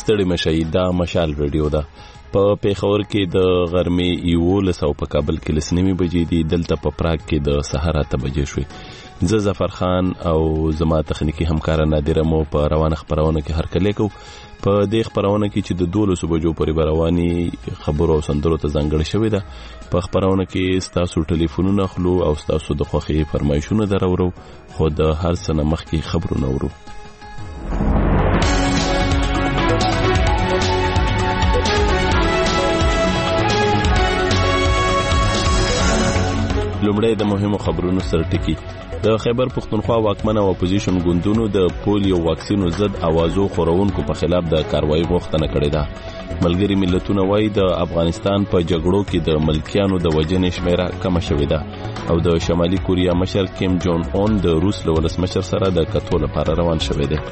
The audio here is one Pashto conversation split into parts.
ستړي مشئ، دا مشال رادیو ده. په پیښور کې د غرمې 11 او په کابل کې 9 بجې دي. دلته په پراګ کې د سهار 8 بجې شوې. زه ظفر خان او زما تخنیکی همکار نادره مو په روانه خبرونه کې هرکلی کوو. په دې خبرونه کې چې د 12 بجو پورې رواني خبرو او سندرو ته ځانګړې شوې ده. په خبرونه کې ستاسو ټلیفونونه اخلو او ستاسو د خوښې فرمایشونه درورو، خو د هر څه نه مخکې خبرونه اورو. لومړی د مهمو خبرونو سره ټکی. د خیبر پښتونخوا واکمن او اپوزیشن ګوندونو د پولیو واکسینو ضد اوازو خورونکو په خلاف د کاروایی غوښتنه کړې ده. ملګري ملتونه وایي د افغانستان په جګړو کې د ملکیانو د وژنې شمیره کمه شوې ده او د شمالي کوریا مشر کیم جون اون د روس له ولسمشر سره د کتو لپاره روان شوی دی.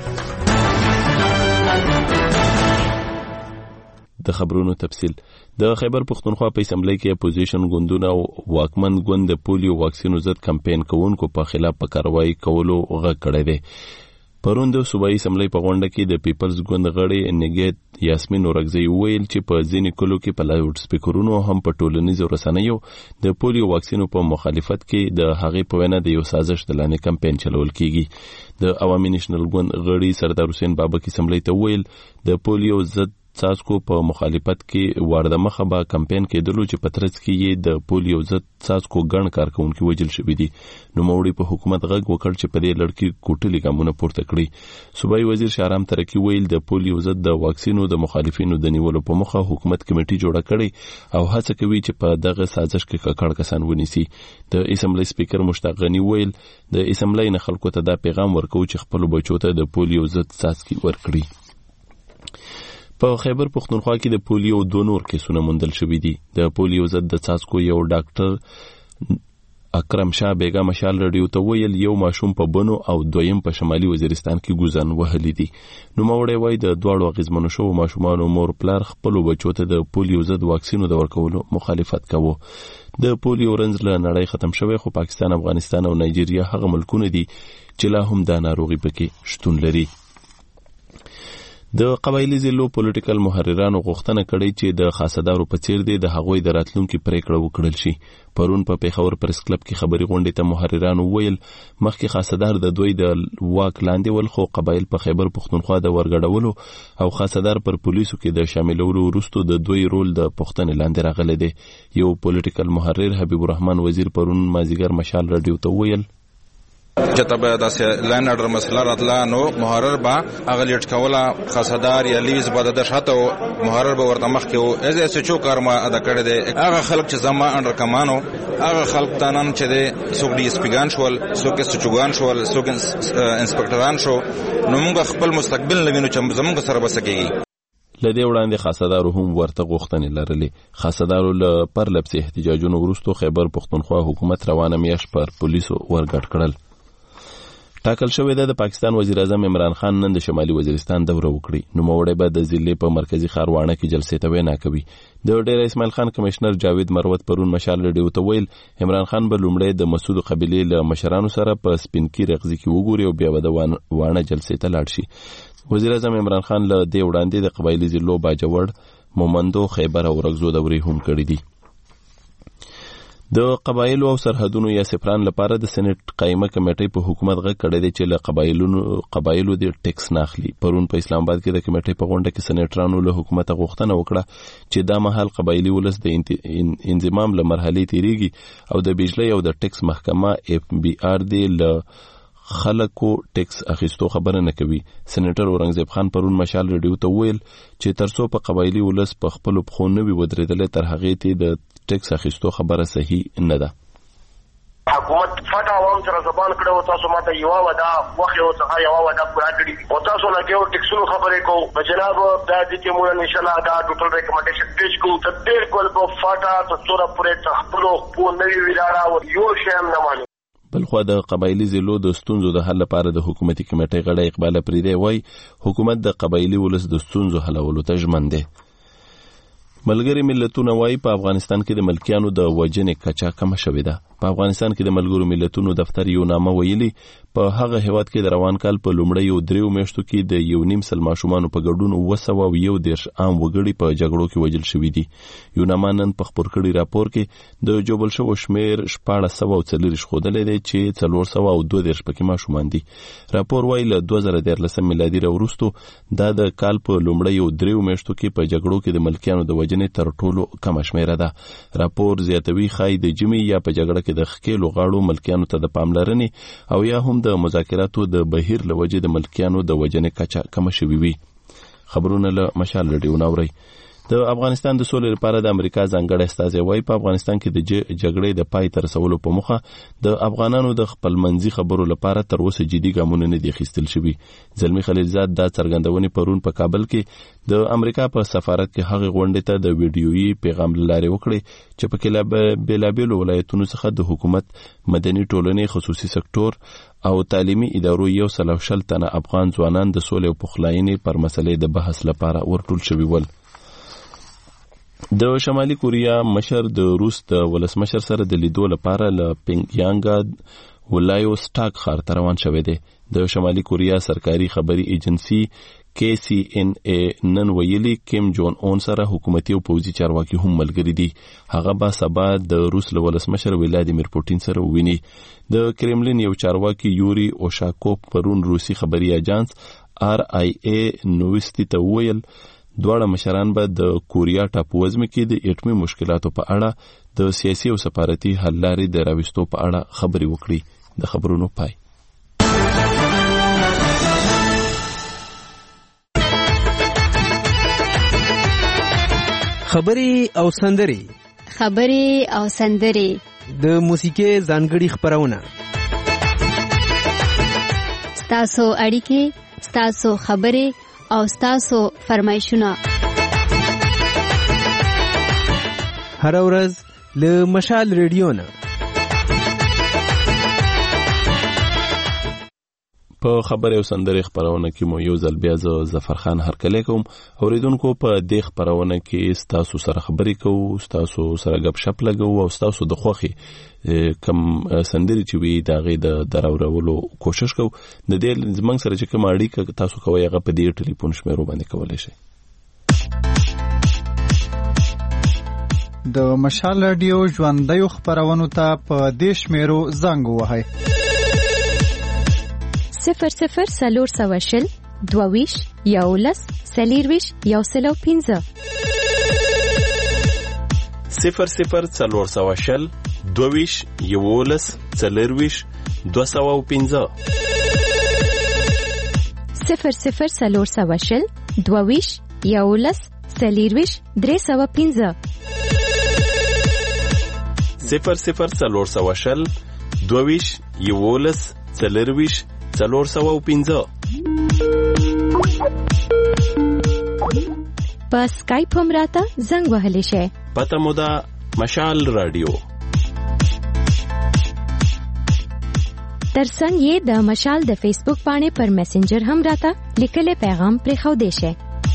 د خبرونو تفصیل. د خیبر پښتونخوا په اسمبلی کې اپوزیشن ګوندونه او واکمن ګوند د پولیو واکسینو ضد کمپاین کوونکو په خلاف په کاروایی کولو غږ کړی دی. پرون د صوبایي اسمبلی په غونډه کې د پیپلز ګوند غړي نګیت یاسمین اورګزی ویل چې په ځینې کلو کې په لاوډ سپیکرونو هم په ټولنیزو رسنیو د پولیو واکسینو په مخالفت کې د هغې په وینا د یو سازش د لاندې کمپاین چلول کیږي. د عوامي نېشنل ګوند غړي سردار حسین بابک اسمبلی ته ویل د پولیو ضد څاڅکو په مخالفت کې ورده مخه به کمپاین کېدلو چې په ترڅ کې یې د پولیو ضد څاڅکو ګڼ کارکونکي وژل شوي دي. نوموړي په حکومت غږ وکړ چې په دې لړ کې کوټلي ګامونه پورته کړي. صوبایي وزیر شهرام ترکی ویل د پولیو ضد د واکسینو د مخالفینو د نیولو په موخه حکومت کمیټي جوړه کړي او هڅه کوي چې په دغه سازش کې ککړ کسان ونیسي. د اسمبلی سپیکر مشتاق غنی ویل د اسمبلی نه خلکو ته دا پیغام ورکو چې خپل بچو ته د پولیو ضد څاڅکي ورکړي. په خیبر پښتونخوا کې د پولیو 2 نور کیسونه موندل شوي دي. د پولیو ضد د څاڅکو یو ډاکټر اکرم شاه بیگا مشال رادیو ته ویل یو ماشوم په بنو او دویم په شمالي وزیرستان کې ګوزن وهلی دي. نوموړی وایي د دواړو اغیزمنو شوو ماشومانو مور پلار خپلو بچو ته د پولیو ضد واکسینو د ورکولو مخالفت کوو. د پولیو رنځ له نړۍ ختم شوی، خو پاکستان، افغانستان او نایجیریا هغه ملکونه دي چې لا هم دا ناروغي پکې شتون لري. د قبایلی ضلعو پولیټیکل محررانو غوښتنه کړې چې د خاصدارو په څیر دي د هغوی د راتلونکي پریکړه وکړل شي. پرون په پیښور پریس کلب کې خبري غونډې ته محررانو ویل مخکې خاصدار د دوی د واک لاندې ول، خو قبایل په خیبر پښتونخوا د ورګډولو او خاصدار پر پولیسو کې د شاملولو وروسته د دوی رول د پښتنې لاندې راغلی دی. یو پولیټیکل محرر حبیب الرحمن وزیر پرون مازیګر مشال رادیو ته ویل چې تبه داسې لاین اډر مسله راتله نو محرر به هغه لیټ کوله خاصدار یا لیز به د شاته محرر به ورته مخکې و ایز ایس چو کار ما ادا کړی دی. هغه خلک چې زما انډر کمانو هغه خلک ته نن چې دی څوک ډي اس پیګان شول، څوک سچوګان شول، څوک انسپکټران شو، نو موږ خپل مستقبل نه وینو چې زموږ سره به څه کېږي. لدې وړاندې خاصدارو هم ورته غوښتنې لرلې. خاصدارو له پرلپسې احتجاجونو وروسته خیبر پښتونخوا حکومت روانه میاشت پر پولیسو ورګډ کړل. ټاکل شوې ده د پاکستان وزیر اعظم عمران خان نن د شمالي وزیرستان دوره وکړي. نوموړی به د ضلع په مرکزي ښار واڼه کې جلسې ته وینا کوي. د ډېر اسماعیل خان کمشنر جاوید مروت پرون مشال رادیو ته ویل عمران خان به لومړی د مسعود قبیلې له مشرانو سره په سپینکي رغزي کې وګوري او بیا به د واڼه جلسې ته لاړ شي. وزیر اعظم عمران خان له دې وړاندې د قبایلي ضلعو باجوړ، مومندو، خیبر او رغزو دورې هم کړې دي. د قبایلو او سرحدونو یا سفران لپاره د سېنات قائمه کمیټې په حکومت غږ کړی دی چې له قبایلو د ټیکس ناخلي. پرون په اسلام آباد کې د کمیټې په غونډه کې سېناترانو له حکومت غوښتنه وکړه چې دا مهال قبایلي ولس د انضمام له مرحلې تیریږي او د بجلی او د ټیکس محکمه FBR دی له خلکو ټیکس اخیستو خبره نه کوي. سېنیټر اورنګزیب خان پرون مشال رادیو ته ویل چې ترڅو په قبایلي ولس په خپل پخو نه وي ودرېدلې تر هغې ته د ټیکس اخیستو خبره صحیح نه ده. حکومت فټا عوام سره زبان کړو، تاسو ماته یو ودا وخت یو څه یو ودا پورا کړی او تاسو له یو ټیکسونو خبرې کو جناب دا د چې مون ان شاء الله دا ټوټل ریکمنډیشن پیش کو تدبیر کول په فټا تصوره پورې تخپلو په نوی ویلاره او یو شیم نه مانی. بلخو د قبایلی ضلعو د ستونزو د حل لپاره د حکومتي کمیټې غړی اقبال پریدی وای حکومت د قبایلی ولس د ستونزو حلولو ته ژمن دی. ملګری ملتونه وای په افغانستان کې د ملکیانو د وژنې کچا کم شوې ده. په افغانستان کې د ملګرو ملتونو دفتر یو نامه ویلي په هغه هیواد کې د روان کال په لومړیو 3 میاشتو کې د 1.5 سل ماشومانو په ګډون 211 عام وګړي په جګړو کې وژل شوي دي. یو نامه نن په خپور کړي راپور کې د جوبل شو شمیر 1440 ښودلې دی چې 402 پکې ماشومان دي. راپور وايي له 2013 میلادي وروسته دا د کال په لومړیو 3 میاشتو کې په جګړو کې د ملکیانو د وژنې تر ټولو کم شمیره ده. راپور زیاتوي خای د جمی یا په جګړه کې د خکېلو غاړو ملکیانو ته د پاملرنې او یا هم د مذاکراتو د بهیر لوجې د ملکیانو د وژنې کچه کم شوي وي. خبرونه له مشال رادیو ناوري. د افغانستان د سولې لپاره د امریکا ځانګړی استازی وايي په افغانستان کې د جګړې د پای تر رسولو په موخه د افغانانو د خپلمنځي خبرو لپاره تر اوسه جدي ګامونه نه دي اخیستل شوي. زلمی خلیلزاد دا څرګندونې پرون په کابل کې د امریکا په سفارت کې هغه غونډې ته د ویډیويي پیغام لارې وکړي چې په کې بېلابېلو ولایتونو څخه د حکومت، مدني ټولنې، خصوصي سکتور او تعلیمي ادارو 140 تنه افغان ځوانان د سولې او پخلاینې پر مسلې د بحث لپاره ورټول شوي ول. د شمالي کوریا مشر د روس د ولسمشر سره د لیدو لپاره له پینګیانګ ولایو سټاک ښار ته روان شوی دی. د شمالي کوریا سرکاري خبري ایجنسی KCNA نن ویلي کیم جون اون سره حکومتي او پوځي چارواکي هم ملګري دي. هغه به سبا د روس له ولسمشر ولادیمیر پوتین سره وویني. د کرملین یو چارواکي یوري اوشاکوف پرون روسي خبري اژانس RIA نووستي ته ویل دواړه مشران به د کوریا ټاپووزمه کې د اټومي مشکلاتو په اړه د سیاسي او سفارتي حل لارې د راوستو په اړه خبري وکړي. د خبرونو پای. خبري او سندري د موسیقي ځانګړي خبرونه. ستاسو اړیکې، ستاسو خبري او ستاسو فرمایشونه هر ورځ له مشال ریډیو نه. په خبري او سندري خبرونه کې مو یو ځل بیا ظفر خان هرکلی کوم. اوریدونکو په دې خبرونه کې ستاسو سره خبري کوو، ستاسو سره غب شپ لګو او ستاسو د خوخي کم سندري چې وي دا غي د دراورولو کوشش کوو. د دې زمنګ سره چې کوم اړیکه تاسو کوی هغه په دې ټلیفون شمیرو باندې کولای شئ. د مشال رادیو ژوندۍ خبرونه ته په دې شمیرو زنګ وهئ 00 22 11 40 115 00 22 11 40 215 00 22 11 40 315 00 22 11 40 415. په سکایپ هم راته زنګ وهلی شئ. پته مو ده مشال رادیو. ترڅنګ یې د مشال د فیسبوک باندې پر میسنجر هم راته لیکلی پیغام پرېښودی شئ.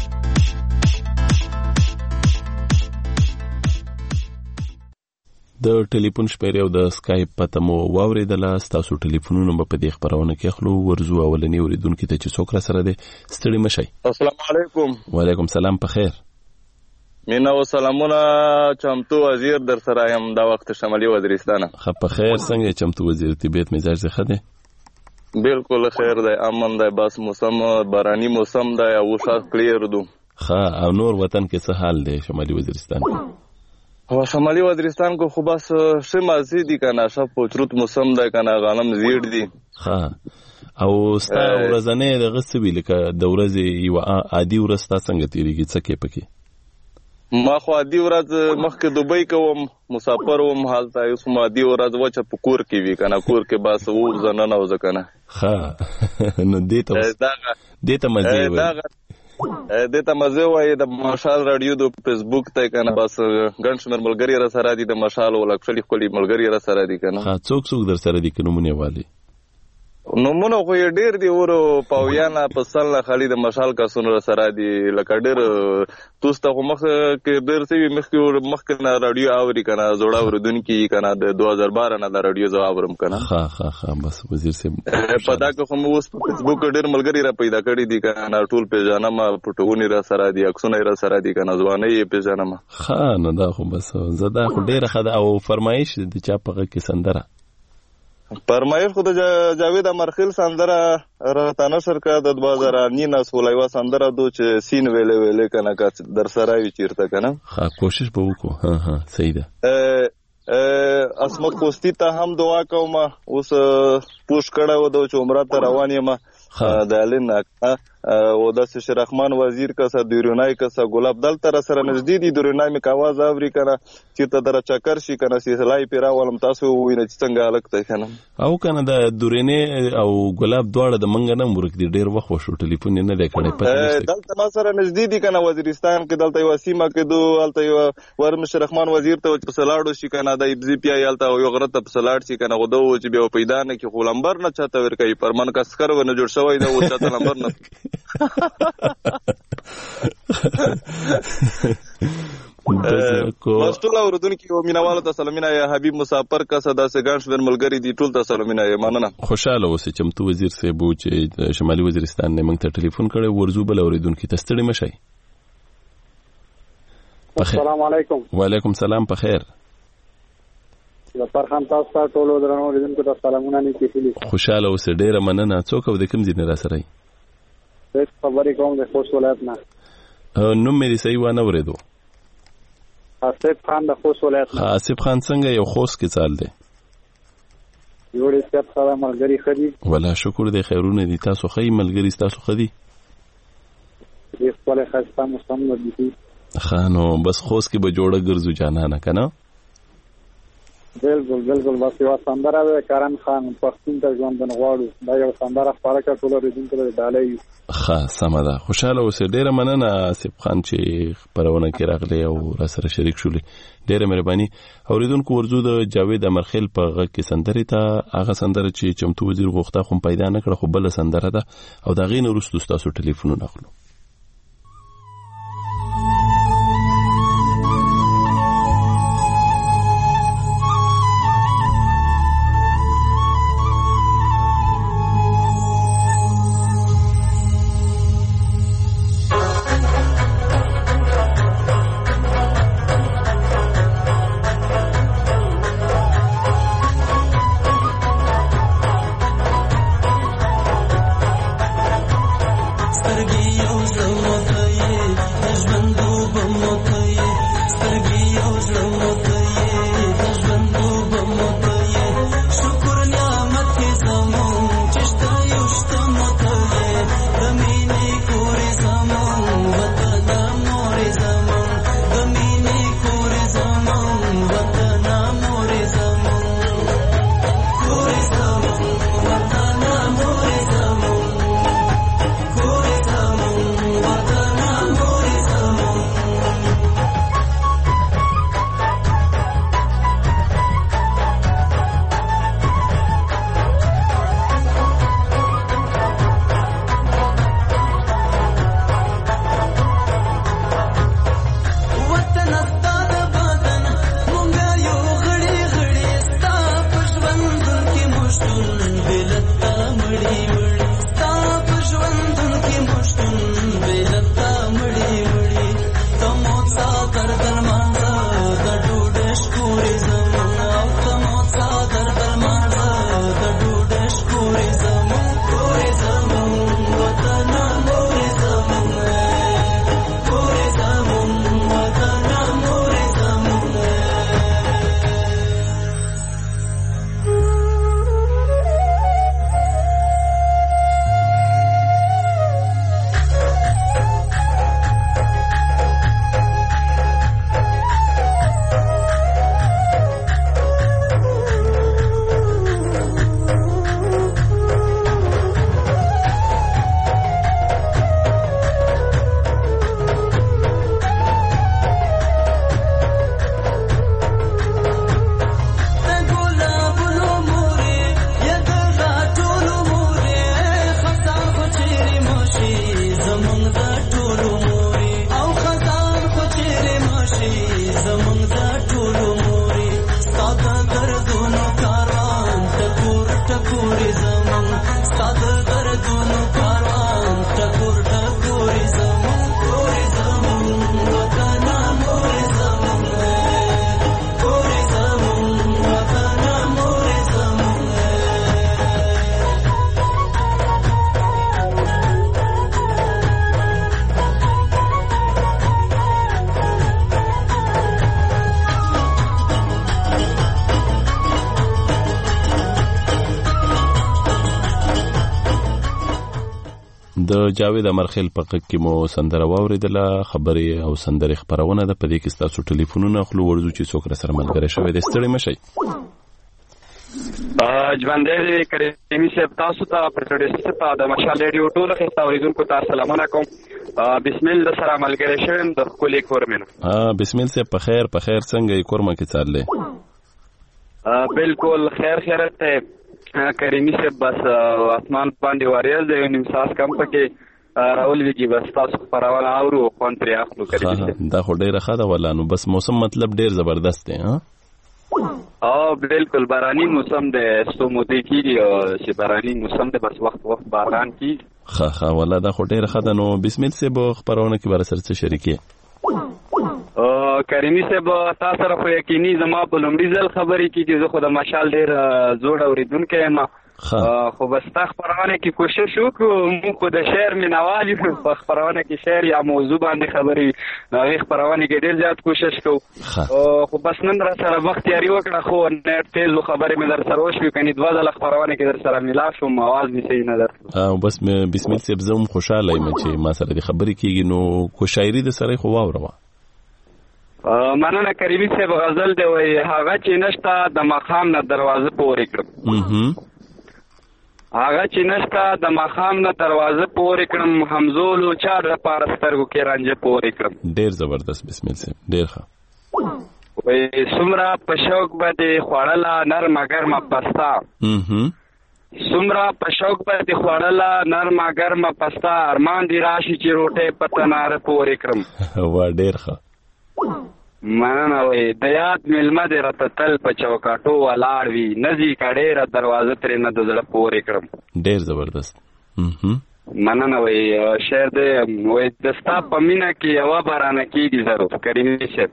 د ټلیفون شمیرې او د سکایپ پته مو واورېدله. ستاسو ټلیفونونه به په دې خبرونه کې اخلو. ورځو اولنی اوریدونکي ته چې څوک را سره دی ستړي مشئ. السلام علیکم. وعلیکم سلام. په خیر. مینا و سلامونه. چمتو وزیر در سره یم دا وخت شمالي وزیرستان. خب په خیر. څنګه چمتو وزیر؟ طبیعت مزاج ښه دی؟ بالکل خیر دی، امن دی، بس موسم باراني موسم دی او ښه کلیر دو. ښه. او نور وطن کې څه حال دی شمالي وزیرستان؟ او شمالي وزیرستان کو خو بس ښه مازی دي کنه، ښه پوچروت موسم دی کنه، غنم زیړ دي. ښه. او ستا ورځنۍ دغه څه وي لکه د ورځې یوه عادي ورځ ستا څنګه تېرېږي؟ څه کې پکې؟ ما خو عادي ورځ مخکې دوبۍ کوم، مسافر وم هلته. اوس خو عادي ورځ وچه په کور کې وي کنه، کور کې بس ووځه ننوځه کنه. ښه. نو دې ته مزې وایي. دې ته مزه وایي. د مشال رادیو د فیسبوک ته کنه بس ګڼ شمېر ملګري را سره دي، د مشال ولکشلي خپلې ملګري را سره دي کنه. څوک در سره دي که نومونه والي؟ نمونه خو یې ډیر دی ورو پاویانا په سل خالي د مشال کسونو سره دی لکه ډیر توسته خو مخ کې ډیر سوي مخ نه رادیو اوري کنه زوړه اوردونکو کنه د 2012 نه د رادیو زو اورم کنه ها بس وزیر صاحب په دا کې خو اوس په فیسبوک ډیر ملګری را پیدا کړی دي کنه ټول پیژنم پټونی را سره دي عکسونه را سره دي کنه ځواني یې پیژنم ها نه دا خو بس زدا خو ډیر خدا او فرمایش د چا په کې سندره فرمایش خو د جاوید امرخیل سندره راته نشر کړه د 2009 نه سولایوا سندره دو چې سین ویلې کنه کا در سره وی چیرته کنه ها کوشش به وکړو ها صحیح ده اسمت کوستی ته هم دعا کوم اوس پوش کړه و د عمره ته روان یم د الین او د شرحمان وزیر کا سره دیرونای کا سره ګلاب دل تر سره نږدې دي دیرونای می کاواز اوري کنه چې ته در چکر شي کنه سیلای پیرا ولم تاسو وینې چې څنګه الګ کنه او کنه د دورینه او ګلاب دواړه د منګ نه مرګ دي ډیر وخت وشو ټلیفون نه لیکړې پته دلته ما سره نږدې دي کنه وزیرستان کې دلته یو سیمه کې دوه الته یو ورم شرحمان وزیر ته په سلاړو شي کنه د ابزی پی آلته یو غرته په سلاړ شي کنه غو دوه چې به پیدا نه کې خولمبر نه چاته ور کوي پرمن کا سکر ونه جوړ شوی دا و چاته نمبر نه مستول اوردونکو مینوالو ته سلامونه یا حبیب مسافر کا صدا سے ګڼ شمېر ملګری دي ټول ته سلامونه یا مننه خوشاله اوسې چمتو وزیر صاحب چې شمالي وزیرستان نه موږ ته ټلیفون کړي ورزو بل اوریدونکو ته ستړي مشي السلام علیکم وعلیکم السلام په خیر فرحان تاسو ته ټول درنو اوریدونکو ته سلامونه نه کیږي خوشاله اوسې ډیره مننه څوک د کوم ځای نه را سره یې خبرې کوم د خوست ولایت نه نوم مې صحیح و نه اوریدو آصف خان د خوست ولایت نه آصف خان څنګه یو خوست کې چال دی جوړې سپ سره ملګری خدي ولا شکر دې خیرونه دي تاسو خی ملګری تاسو خدي دې خپل خسته مستمر دي خانو بس خوست کې به جوړه ګرځو جانانه کنه بالکل بس یو سندره ده کرن خان پښتون ته ژوند غواړو دا یو سندره خبره کټوله ریدونکو ته ډالۍ ښه سمه ده خوشاله اوسې ډیره مننه آصف خان چې خبرونه کې راغلی او را سره شریک شولې ډیره مهرباني اوریدونکو ورزو د جاوید امرخیل په غږ کې سندره ته هغه سندره چې چمتو وزیر غوښته خو پیدا نه کړه خو بل سندره ده او دا غین وروسته تاسو ټلیفونونه اخلو د جاوید امرخیل په غږ کې مو سندره واوریدله. خبرې او سندرې خبرونه ده. په دې کې ستاسو ټلیفونونه اخلو ورځو چې څوک را سره ملګری شوی دی. ستړي مشئ. ژوندی دی کریمي صاحب، تاسو ته پروډوسر ته د مشال ریډیو ټولو خسته اوریدونکو ته سلامونه کوم. بسم الله سره ملګری شوم د ښکلې کورمنه. بسم الله صاحب، په خیر څنګه یې کورمه کې څارلې؟ بالکل خیرت ته کریمي صاحب، بس اسمان باندې وریځ دی، نیم ساعت کم پکې راولېږي، بس تاسو خبرونه اورو خوند پرې اخلو. کریمي صاحب دا خو ډېره ښه ده ولا نو بس موسم مطلب ډېر زبردست دی. بالکل باراني موسم دی، څو مودې کېږي چې باراني موسم دی، بس وخت باران کېږي. ښه ولا دا خو ډېره ښه ده. نو بسم الله صاحب خبرونه کې به راسره څه شریکې؟ کریمي صاحب تاسو سره خو یقیني زما په لومړي ځل خبرې کېږي، زه خو د مشال ډېر زوړ اورېدونکی یم، خو بس تا خبرونه کې کوشش وکړو، موږ خو د شعر مینوال یو، په خبرونه کې شعر یا موضوع باندې خبرې هغې خبرونه کې ډېر زیات کوشش کوو، خو بس نن را سره بختیاري وکړه، خو نیټ تیز خبرې مې در سره وشوې، کنې 2 ځله خبرونه کې در سره ملا شوم، اواز مې صحیح نه درتلو. بس بسم الله صاحب زه هم خوشحاله یم چې ما سره دې خبرې کېږي، نو کو شاعري د سره خو واوروه. مننه کریمي صاحب، غزل دی وایي هغه چې نشته د مقام نه دروازه پورې کړم، هغه چې نشته د مقام نه دروازه پورې کړم، همزولو چا د پاره سترګو کې رانجه پورې کړم. ډېر زبردست بسم الله صاحب، ډېر ښه. وایي څومره په شوق به دې خوړله نرمه ګرمه پسته، څومره په شوق به دې خوړله نرمه ګرمه پسته، ارمان دې راشي چې روټۍ په تناره پورې کړم. وا ډېر ښه. مننه. وایي د یاد میلمه دې راته تل په چوکاټو ولاړ وي، نځي که ډېره دروازه ترې نه د زړه پورې کړم. ډېر زبردست. مننه. وایي شعر دی، وایي د ستا په مینه کې یوه برانه کېږي ضرور کریمي صاحب،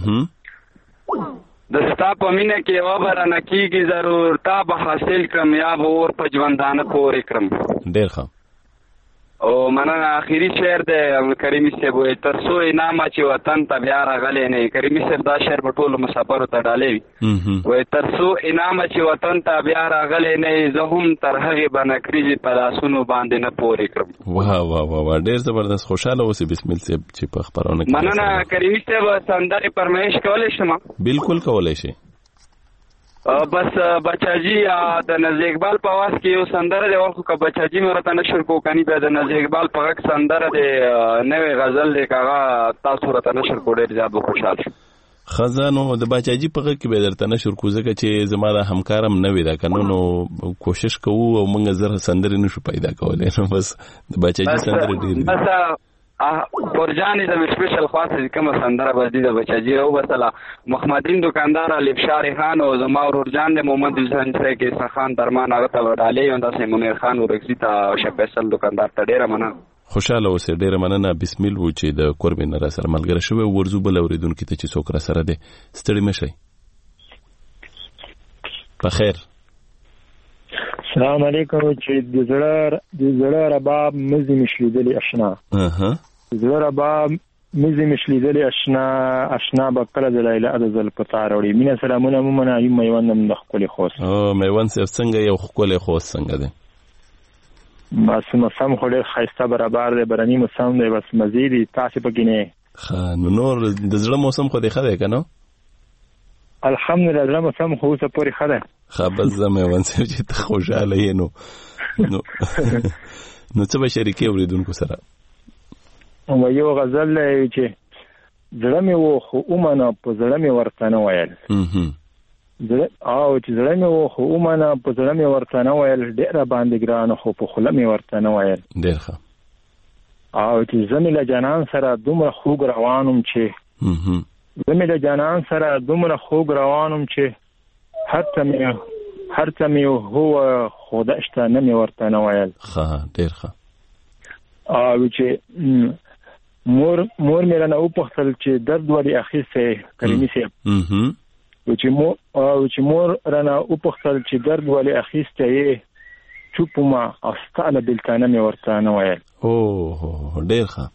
د ستا په مینه کې یوه برانه کېږي ضرور، تا به حاصل کړم یا به اور په ژوندانه پورې کړم. ډېر ښه. او مننه. آخري شعر دی کریمي صاحب، وایي تر څو انعامه چې وطن ته بیا راغلی نه. کریمي صاحب دا شعر به ټولو مسافرو ته ډالۍ وي. وایي تر څو انعامه چې وطن ته بیا راغلی نه، زه هم تر هغې به نکریزې په لاسونو باندې نه پورې کړم. واه ډېر زبردست. خوشحاله اوسې بسم الله صاحب چې په خبرونه کې. مننه کریمي صاحب. سندرې فرمایش کولی شم؟ بالکل کولی شي. بس بچاجي د نزی اقبال په आवाज کې یو سندره دی، ورخو که بچاجي مې ورته نشر کو کني بیا د نزی اقبال په غږ سندره دی، نوې غزل دی، که هغه تاسو ورته نشر کو ډېر زیات به خوشحال شم. خزانو د بچاجي په غږ کې به درته نشر کو، ځکه چې زما د همکارم نوې ده که نو کوشش کوو او موږ زر سندرې نشو پیدا کولی، نو بس د بچاجي سندرې ډېرې دي. پرجانې د سپیشل خاصه کومه سندره به دي د بچاجي او بسله محمدین دکاندار الف شاري خان او زما ورور جان د محمد حسین سره کې سخان درمان هغه ته وډالې او داسې منیر خان ورکسي ته شپیسل دکاندار ته ډیره مننه. خوشاله اوسې. ډیره مننه. بسم الله و چې د کوربین را سره ملګری شوی ورزو بل اوریدونکو ته چې څوک را سره دی. ستړي مشئ. په خیر. السلام علیکم. چې د زړه رباب مزي مشلیدلی آشنا، زړه رباب مزي مشلیدلی آشنا به کله د لیلا د زل پتا راوړي. مینه سلامونه مومنه یم میوندم د خپل خوست. میوند صاحب څنګه یو خپل خوست څنګه دی؟ بس موسم خو ډېر ښایسته برابر دی، برني موسم دی، بس مزید تاسو پکې نه. نو نور د زړه موسم خو دی ښه دی که نه؟ الحمدلله زړه موسم خو اوسه پورې ښه دی. بس زه میوند صاحب چې ته خوشحاله یې نو څه به شریکې اوریدونکو سره؟ یو غزل دی چې زړه مې و خو ومنه په زړه مې ورته نه ویل، او چې زړه مې و خو ومنه په زړه مې ورته نه ویل، ډېره باندې ګرانه خو په خوله مې ورته نه ویل. ډېر ښه. او چې زه مې له جانان سره دومره خوږ روانم چې زه مې له جانان سره دومره خوږ روانم چې هڅه مې هر څه مې هو خدا شته نه مې ورته نه ویل. ښه ډېر ښه. او چې مور مې رانه وپوښتل چې درد ولې اخیستی کریمي صاحب. چې مور رانه وپوښتل چې درد ولې اخیستی یې چوپ ما او ستانه بلتانه مې ورته نه ویل. اوه ډېر ښه.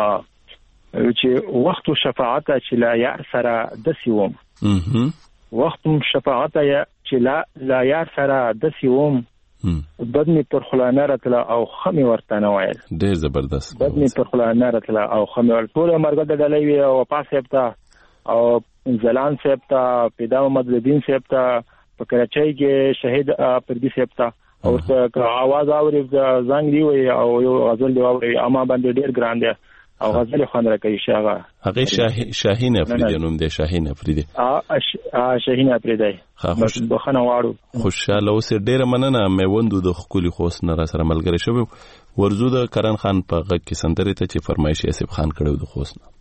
چې وخت شفاعت چې لا یار سره دسی وم. وخت شفاعت چې لا یار سره دسی وم. بد می پر خلانه راتله او خمي ورته نه ویل. ډېر زبردست. بد می پر خلانه راتله او خمي ورته ټول مرګ د ډلې وی او پاسه پتا او زلان صاحب ته پیدا محمد الدین صاحب ته په کراچۍ کې شهید پردي صاحب ته او आवाज اوري زنګ دی وي او یو غزل دی اوري اما باندې ډېر ګران دی او غزل خوان راکوي شاغه هغه شاهین افریدی نوم دی. شاهین افریدی شاهین افریدی بس بخنه واړو. خوشاله اوس ډېر مننه میوندو د خولي خوست نه را سره ملګری شوی. ورزو د کرن خان په غږ کې سندره ته چې فرمایش اسف خان کړو د خوست نه.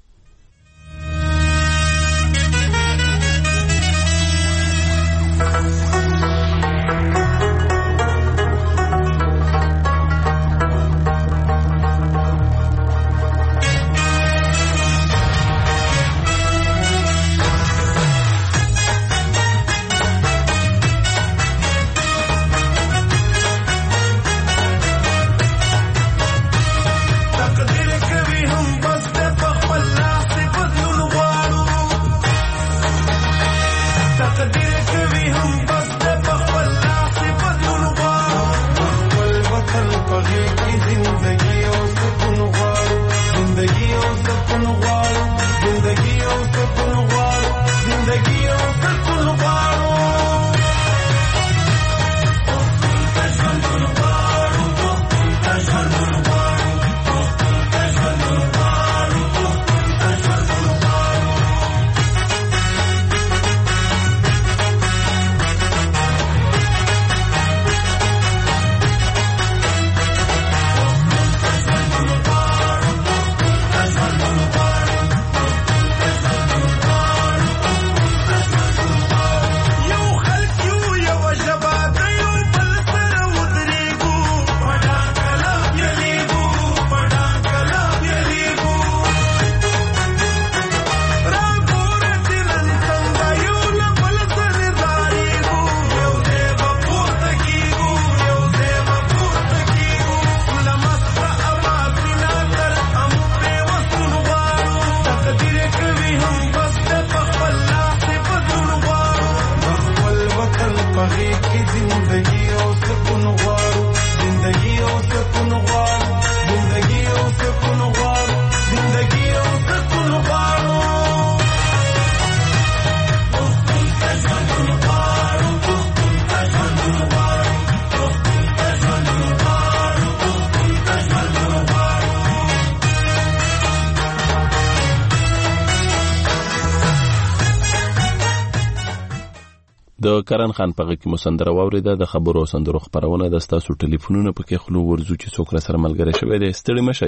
د کرن خان په غږ کې مسندره واوریده. د خبرو او سندرو خبرونه د تاسو ټلیفونونه پکې خلو ورزو چې څوک را سره ملګری شوی دی. ستړي مشئ.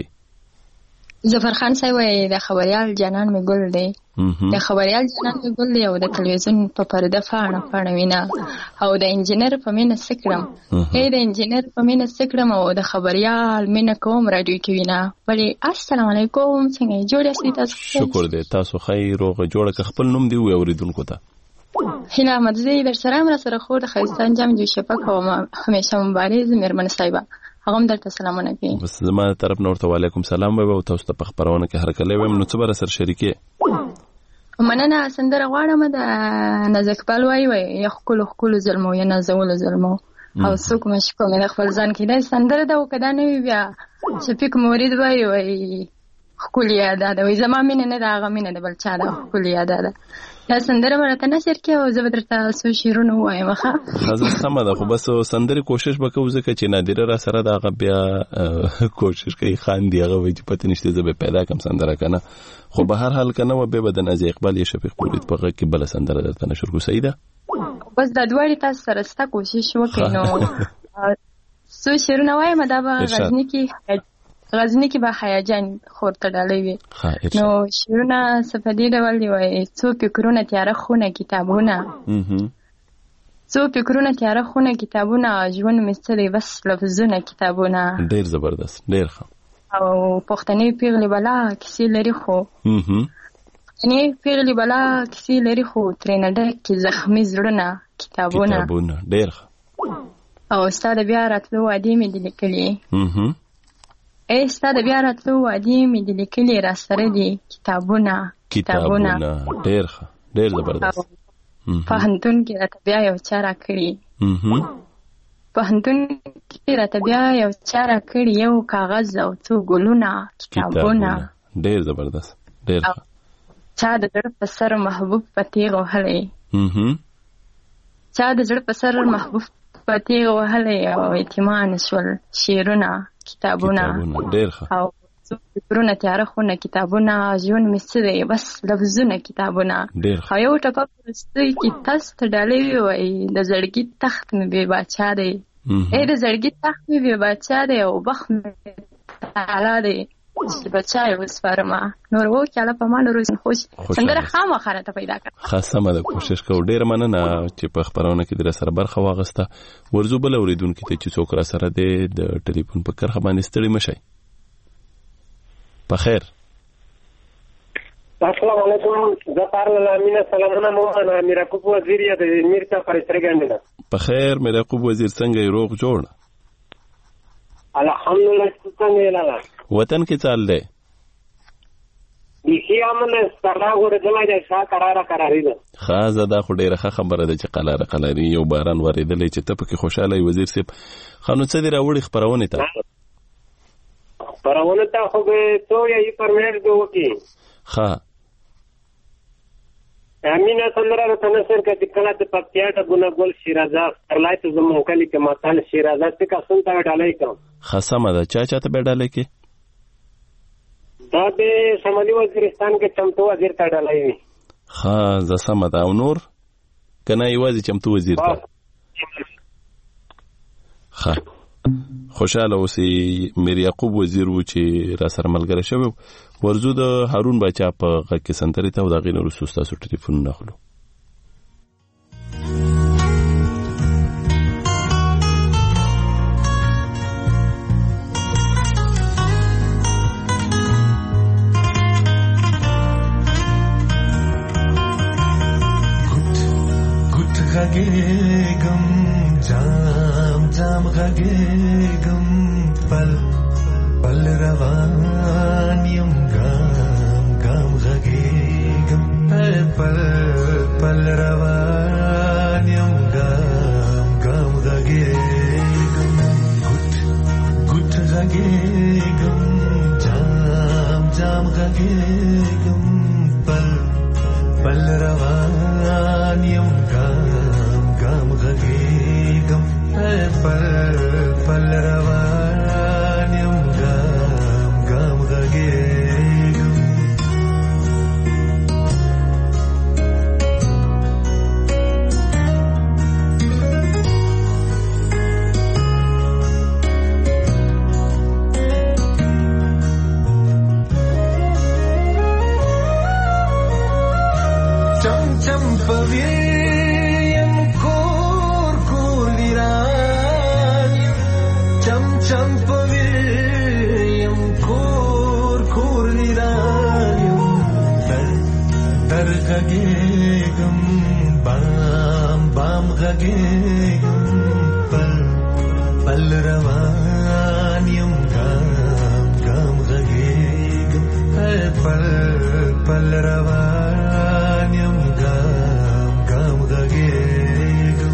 ظفر خان صاحب د خبريال جنان می ګل دی. د خبريال جنان می ګل دی او د تلویزیون په پرده فاڼه وینا او د انجینر په مینه سکرم. د انجینر په مینه سکرم او د خبريال مینه کوم رادیو کې وینا. ولی السلام علیکم څنګه جوړ یاست تاسو؟ شکر دی تاسو خیر او جوړه خپل نوم دی اوریدونکو ته. هیله احمد زی در سلام را سره خور د خیستان جام جو شپه کوم همیشه مبارز مېرمن صاحبہ هغه درته سلامونه کوي. بس زما طرف نور ته وعلیکم سلام وای او تاسو ته په خبرونه کې هر کله ویم نو څه بر سره شریکي مننه سندره غواړم د نازکبال وای یا خپل ظلمو یا نازول ظلمو او څوک مشکو مې خپل ځان کې د سندره دا وکدا نه بیا شفیق مورید وای خپل یاد دا وای زما مینه نه دا هغه مینه د بل چا دا خپل یاد ده. دا سندره ورته نشر کې او زه درته سو شیرونه وایم ښه خزه سم ده. خو بس سندره کوشش وکړو ځکه چې نادر را سره دا بیا کوشش کوي خان دی هغه وایي چې پته نشته زه به پیدا کوم سندره کنه. خو به هر حال کنه و به بدن از اقبال یا شفیق مورید په غږ کې بل سندره درته نشر کو سیده. بس د دوړې تاسو سره ستا کوشش وکړئ نو سو شیرونه وایم دا به غزنی کې به هیجان خورته ډالې وي نو شیرونه سپدی ډول دی وای څو فکرونه تیاره خونه کتابونه څو فکرونه تیاره خونه کتابونه، ژوند مې څه دی بس لفظونه کتابونه. ډیر زبردست، ډیر ښه. او پښتنې پیغلې بلا کیسې لري خو پښتنې پیغلې بلا کیسې لري خو ترېنه ډکې زخمي زړونه کتابونه. ډیر ښه. او ستا د بیا راتلو وعدې مې دي لیکلي، ستا د بیا راتلو وعدې مې دي لیکلي، را سره دي کتابونه. ډیر ښه، ډیر زبردست. پوهنتون کې راته بیا یو چا راکړي، پوهنتون کې راته بیا یو چا راکړي، یو کاغذ او څو ګلونه کتابونه. ډیر زبردست، ډیر ښه. چا د زړه په سر محبوب په تیغ وهلی، چا د زړه په سر محبوب په تیغ وهلی، او یتیمان شول شعرونه کتابونه. ډیر ښه. او فکرونه تیاره خونه کتابونه، ژوند مې څه دی بس لفظونه کتابونه. او یو ټپه په وروستۍ کې تاسو ته ډالۍ ووایي، د زړګي تخت مې بې باچا دی، د زړګي تخت مې بې باچا دی، او بخت مې تعالی دی چې بچا یې وسپارمه. نور وکړه په ما نور خوش سندره خامخا راته پیدا کړه. ښه سمه ده، کوشش کوو. ډېره مننه چې په خپرونه کې در سره برخه واغسته. ورځو بل اورېدونکي ته چې څوک را سره دی د ټلیفون په کرښه باندې ستړي مه شئ. په خیر. السلام علیکم. زه پارله امینه سلامونه مومن میرعقوب وزیر یا د میرتا فرستری ګندنه. په خیر میرعقوب وزیر څنګه یې روغ جوړ؟ الحمدلله. څنګه یې لاله؟ وطن کې چال دی؟ بیخي امن سره ورځلای د شا قراری ده. خازه دا خو ډیره ښه خبره ده چې قراری یو باران ورېدلی چې ته پکې خوشاله وزیر صاحب. خانو څه دی راوړي خپرونې ته؟ خپرونه ته خو به څو یې پرمیټ دی وکي. ښه امینه سندره راته نشر کړي کله ته پکتیا ته ګل شیرازه ترلای ته زمو کلی کې ماتل شیرازه څخه څنګه ته ډالای کوم. خاصه ده چا ته به ډالای کې؟ دا به شمالي وزیرستان کې چمتو وزیر ته ډالای وي. ښه زه سمه ده. او نور کنه یوازې چمتو وزیر ته؟ ښه خوشاله اوسې. میر یعقوب وزیر و چې را سره ملګری شوی. ورځو د هارون باچا په غږ کې سندرې ته او د هغې نه وروسته ستاسو ټلیفونونه اخلو. غږېږم جام جام غږېږم پل پل روان یم ګام ګام غږېږم پل پل روان یم ګام ګام غږېږم ګوت ګوت غږېږم جام جام غږېږم پل پل روان یم ګام غږېږم پل پل روان یم ګام ګام غږېږم. چم چم پوي غږېږم بام بام غږېږم پل پل روان یم ګام ګام غږېږم پل پل روان یم ګام ګام غږېږم.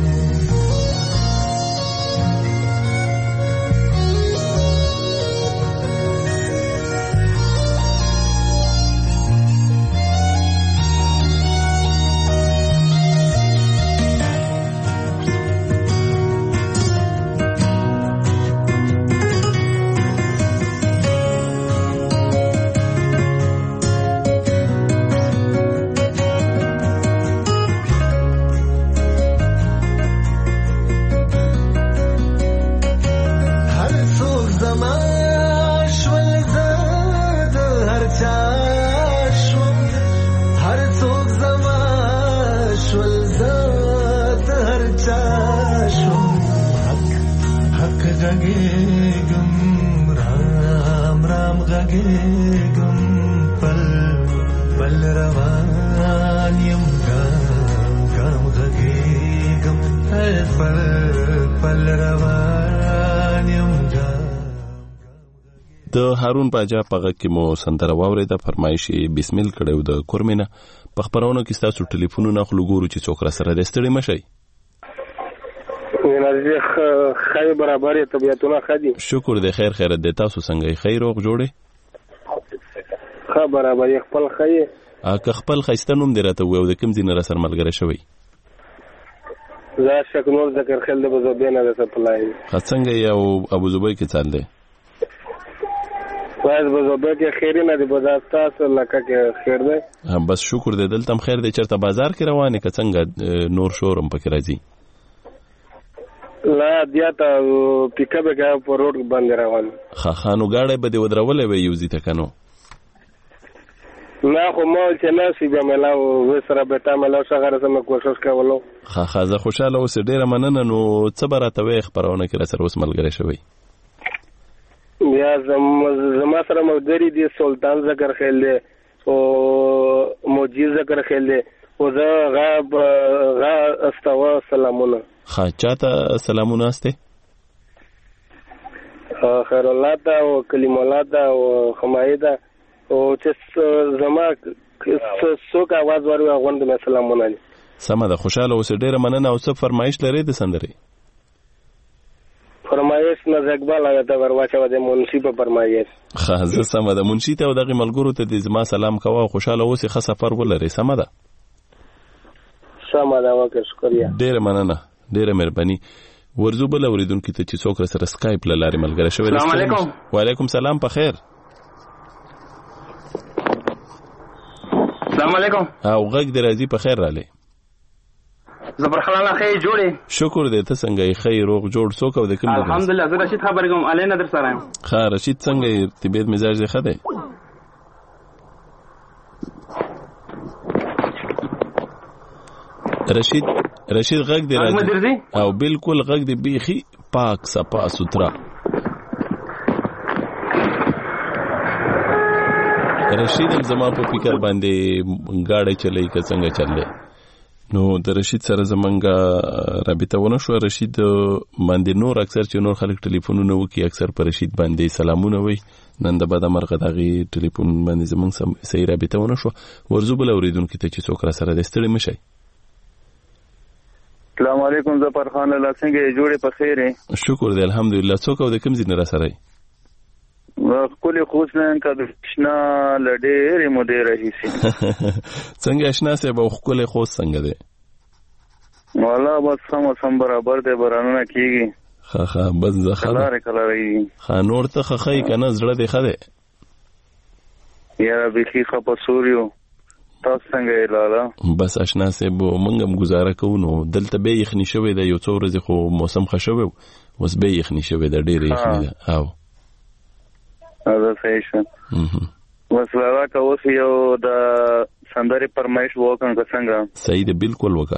غږېږم رام رام غږېږم پل پل روان یم ګام ګام غږېږم پل پل روان یم ګام. د هارون باجا په غږ کې مو سندره واورېده. فرمایش یې بسمیل کړی و د کورمینه. په خپرونو کې ستاسو ټلیفونونه خلو ګورو چې څوک را سره دی. ستړي مه شئ. خیر برابر یې طبیعتونه ښه دي. شکر دی. خیر خیرت دی. تاسو څنګه یې؟ ښه روغ جوړې؟ ښه برابر یې. خپل ښه یې؟ که خپل ښایسته نوم دې راته ووایه او د کوم ځای نه را سره ملګری شوی؟ زه شکنور ذکرخیل د ابوظبي نه درته پلای. ښه څنګه یې او ابوظبي کې څال دی؟ باید ابوظبي کې خیر نه دی، بازار ستاسو علاقه کې خیر دی؟ بس شکر دی. دلته هم خیر دی. چېرته بازار کې روانې که څنګه نور شور هم پکې راځي؟ لا بیا ته پیکاپ یې په روډ باندې روان. ښه نو ګاډی به دې ودرولی وی یو ځي ته که نو؟ نه خو ما چې نه شي بیا ملاو و سره بېټا ملاو ښه غره سمه کوشش کولو. ښه زه خوشحاله اوسې. ډېره مننه. نو څه به راته وایې خپرونه کې را سره اوس ملګری شوی؟ بیا زما سره ملګري دي سلطان ذکرخیل دی او موجي ذکرخیل دی او زه غا استوه سلامونه. ښه چاته سلامونه استې؟ خیر الله ته او کلیم الله ته او خمایي ته او چې زما څوک आवाज ورو غوند مې سلامونه دي. سمه ده. خوشاله اوسې. ډېره مننه. او څه فرمایش لرې د سندرې؟ فرمایش نه اقبال آیته ورواچوه د منشي په فرمایش. ښه زه سمه ده. منشي ته او دغې ملګرو ته دې زما سلام کوه او خوشاله اوسې. ښه سفر ولرې. سمه ده. سمه ده. وکړه. شکریه. ډېره مننه. ډېره مهرباني. ورځو بل اوریدونکي ته چې څوک را سره سکایپ له لارې ملګری شوی. السلام علیکم. وعلیکم سلام. په خیر. السلام علیکم. او غږ دې راځي. په خیر رالی. زبرخلانه ښه جوړې؟ شکر دی. ته څنګه یې؟ ښه روغ جوړ؟ څوک او د کوم؟ الحمدلله. زه رشید خبرې کوم. علی نه در سره یم. ښه رشید څنګه یې؟ طبیعت مزاج دې ښه دی؟ رشید غږ دې راځي او بالکل غږ دې بیخي پاک صفا سوترا. رشید هم زما په فکر باندې گاډی چلای که څنګه چللی. نو د رشید سره زمونږ رابطه ونه شو. رشید باندې نور اکثر چې نور خلک ټلیفونونه وکي اکثر پر رشید باندې سلامونه وي. نن د بده مرغه دغه ټلیفون باندې زمونږ صحیح رابطه ونه شو. ورزو بل اوریدونکو ته چې څوک را سره د ستړي مشي. السلام علیکم. ظفر خان له څنګه جوړې په خیر؟ شکر دی الحمدلله. څوک او د کوم ځای نه را سره؟ خپل خوشنن کا دښنا لډېرې مودې راهیسي. څنګه آشنا صاحب او خپل خوش څنګه دی؟ والله بس سم برابر دی. برانونه کیږي. ښه بس زه کلاري نور ته خخی کنه زړه دی خده یاره بخي خپسوریو تاسو څنګه لاله؟ بس آشنا صاحب مونږ هم گزاره کوو. نو دلته به یخنی شوی دی. یو څو ورځې خو موسم ښه شوی اوس به یخنی شوی دی. ډېره یخنی ده. او دا صحیح شو. بس راکه اوس یو د سندرې فرمایش وکړم که څنګه؟ صحیح ده بالکل وکړه.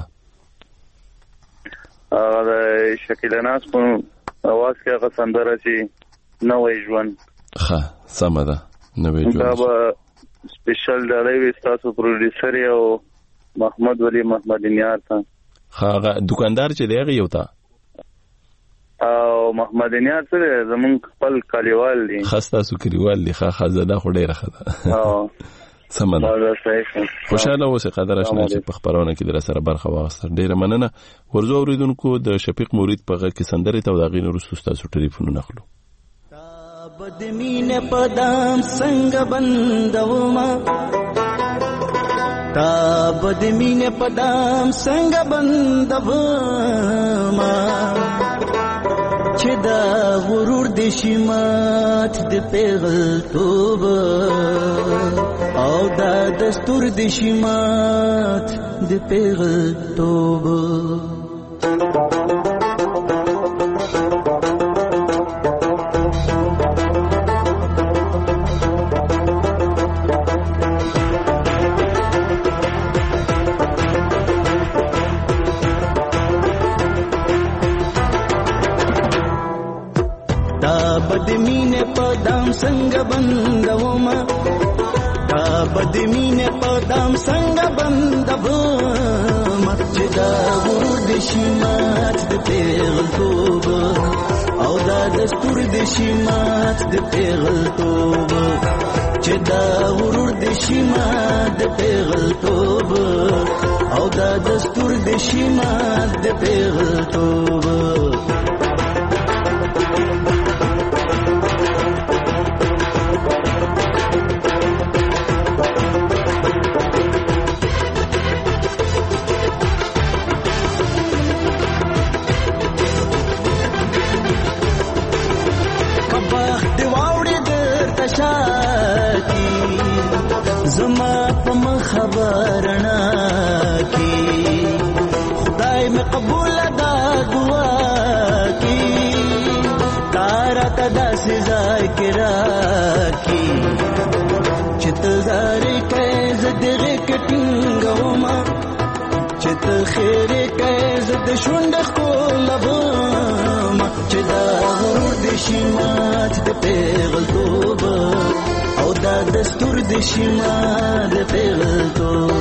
د شکیل ناز په اواز کې هغه سندره چې نوی ژوند. ښه سمه ده. نوی ژوند دا به سپیشل ډالۍ وي ستاسو پروډیوسر او محمد ولی محمد نیار ته. ښه هغه دوکاندار چې دی هغه یو ته او محمد نیار سره زمونږ خپل کلیوال دي. ښه ستاسو کلیوال دي. ښه زده خو ډېره ښه ده. سمه ده. خوشحاله اوسې قدر اشنا چې په خپرونه کې در سره برخه واخیسته. ډېره مننه. ورځو اوریدونکو د شفیق مرید په غږ کې سندرې ته او د هغې نه وروسته ستاسو ټلیفونونه اخلو. بد مینه پدام څنګه بندوما تا بد مینه پدام څنګه بندوما چې دا غرور د شمات د پیغل توب او دا دستور د شمات د پیغل توب. بد مینه په دام څنګه بندوما دا بد مینه په دام څنګه بندوما چې دا غرور د شمات د پیغلتوب او دا دستور د شمات د پیغلتوب چې دا غرور د شمات د پیغلتوب او دا دستور د شمات د پیغلتوب زما په خبرنا کی خدای می قبول دا دعا کی تارا تدا سزا کرا کی چت زارې کز دغه کټنګو ما چت خیر کز د شوند خولبو ما چې دا غرور د شمات د پیغلتوب او دا دستور د شمات د پیغلتوب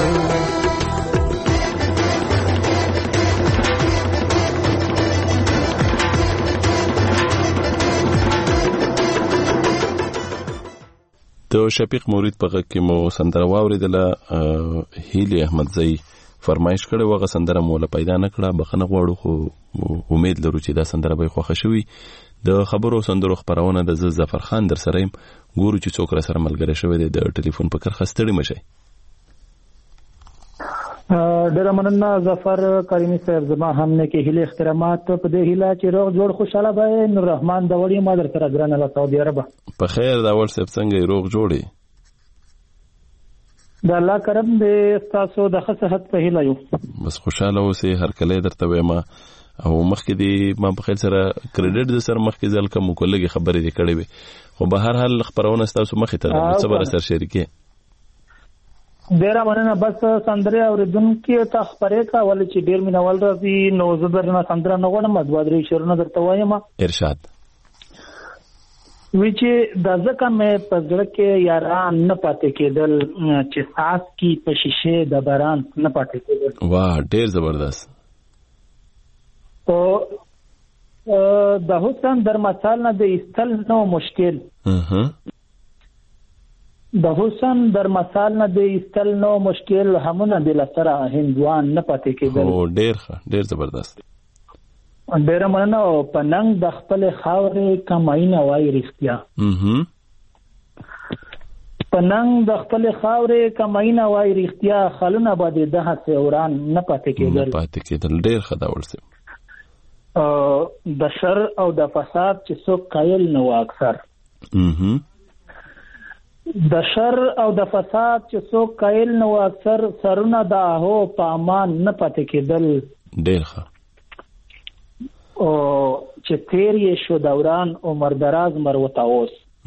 د شفیق مورید په غږ کې مو سندره واوریدله هیلی احمدزی فرمایش کړی وغه سندره مولا پیدا نکړه بخنه غواړو خو امید لرو چې دا سندره به خوښه شوي د خبرو سندرو خبرونه د ظفر خان در سره ګورو چې څوک را سره ملګری شوی دی د ټلیفون په کرخه ستړي مشي ډېر مننه ظفر کریمی صاحب زما هم نه کې هله احترامات په دې هله چې روغ جوړ خوشاله به نور رحمان دولي ما در سره ګرانه له سعودي عرب په خیر دا ور سب څنګه روغ جوړي د الله کرم دې تاسو د صحت په هله یو بس خوشاله اوسې هر کله درته وایم او مخکې دی ما په خیر سره کریډټ د سر مخکې ځل کوم کولګي خبرې دې کړې وي خو به هر حال خبرونه تاسو مخې ته صبر سره شریکه ډیر مننه بس سندره اوریدونکو ته خبرې کول چې ډیر مینوال راځي نو زبرنا سندره نه غواړم د وادري شرونه درته وایم ارشاد وی چې د ځکه مې په ځړ کې یاران نه پاتې کېدل چې ساس کی په شیشه د باران نه پاتې کېدل واه ډیر زبردست او د حسن در مثال نه د استل نو مشکل د حسن در مثال نه د استل نو مشکل همونه د لسره هندوان نه پاتې کېدل او ډیر زبردست ډیر مننه پننګ د خپل خاورې کماینه وای رښتیا پننګ د خپل خاورې کماینه وای رښتیا خلونه باندې د هڅه وران نه پاتې کېدل ډیر خداول سي د شر او د فساد چې څوک قایل نه و اکثر د شر او د فساد چې څوک قایل نه و اکثر سرونه د هو په امان نه پاتې کېدل ډیر ښه او چې تیر یې شو دوران عمر دراز مروته اوس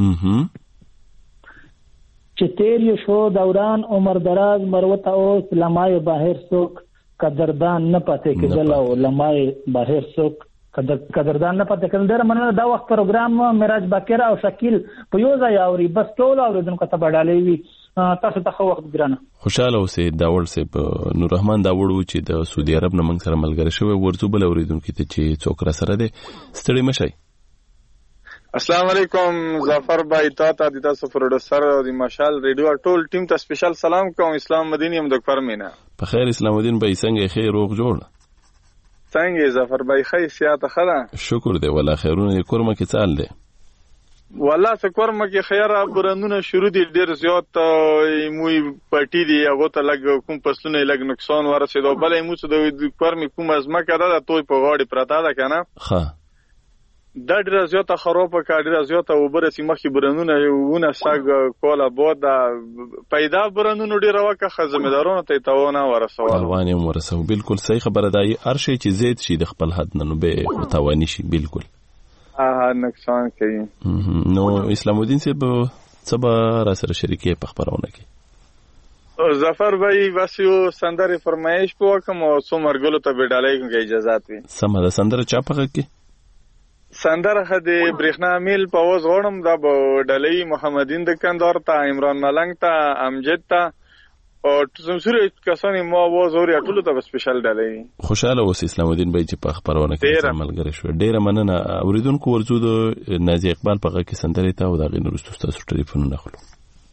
چې تیر یې شو دوران عمر دراز مروته اوس لمای بهر څوک قدردان نه پاتې کېدل او لمای بهر څوک قدردان نه پاتې کېدل ډېر مننه دا وخت پروګرام معراج باکر او شکیل په یو ځای اوري بس ټول اوریدونکو ته بډالې وي تاسو ته خو وخت ګرانه خوشاله اوسئ داول صاحب نور رحمان داوړ و چې د سعودي عرب نه موږ سره ملګری شوی ورته بل اوریدونکو ته چې څوک را سره دی ستړي مشي السلام علیکم ظفر بھائی تا د تاسو پروډوسر او د مشال ریډیو ټول ټیم ته سپیشل سلام کوم اسلام مدینی هم د فرمینا په خیر اسلام الدین بھائی څنګه خیر روغ جوړ څنګه ظفر بھائی خیر سیاته خلا شکر دی ولا خیرونه کورمه کې چال دی والله سکورمه کې خیره برندونه شروع دي ډیر زیات موي پټی دی هغه ته لګ کوم پسلونه لګ نقصان ورسېدو بلې مو څه د کورمه کوم ازمکه ده توي په غاړي پراته ده کنه ها دا ډیر زیاته خرابه کړي ډیر زیاته وبرسي مخې برندونه یوونه ساګ کولا بود پیدا برندونه ډیر وکه خزمدارونو ته تاونه ورسول رواني ورسول بالکل صحیح خبره ده هر شي چې زید شي د خپل حد نه به متوانی شي بالکل نقصان کوي نو اسلام الدین صاحب څه را سره شریکي په خبرونه کې ظفر بھائی واسیو سندره فرمایش په کوم او څو مرګلو ته بډالای کوم اجازه وي سم ده سندره چا په کې سندره خدي برېښنا میل په وز غړم دا ډلې محمدین د کندهار ته عمران ملنګ ته امجد ته او زمسوري کسانې ما وز اوري ټول ته سپیشل ډلې خوشاله اوس اسلام الدین بای چې په خبرونه کې ملګری شو ډیره مننه اوریدونکو ورزو د نازي اقبال په غږ کې سندره ته او دا غي نورستو تاسو ټلیفون نه خلو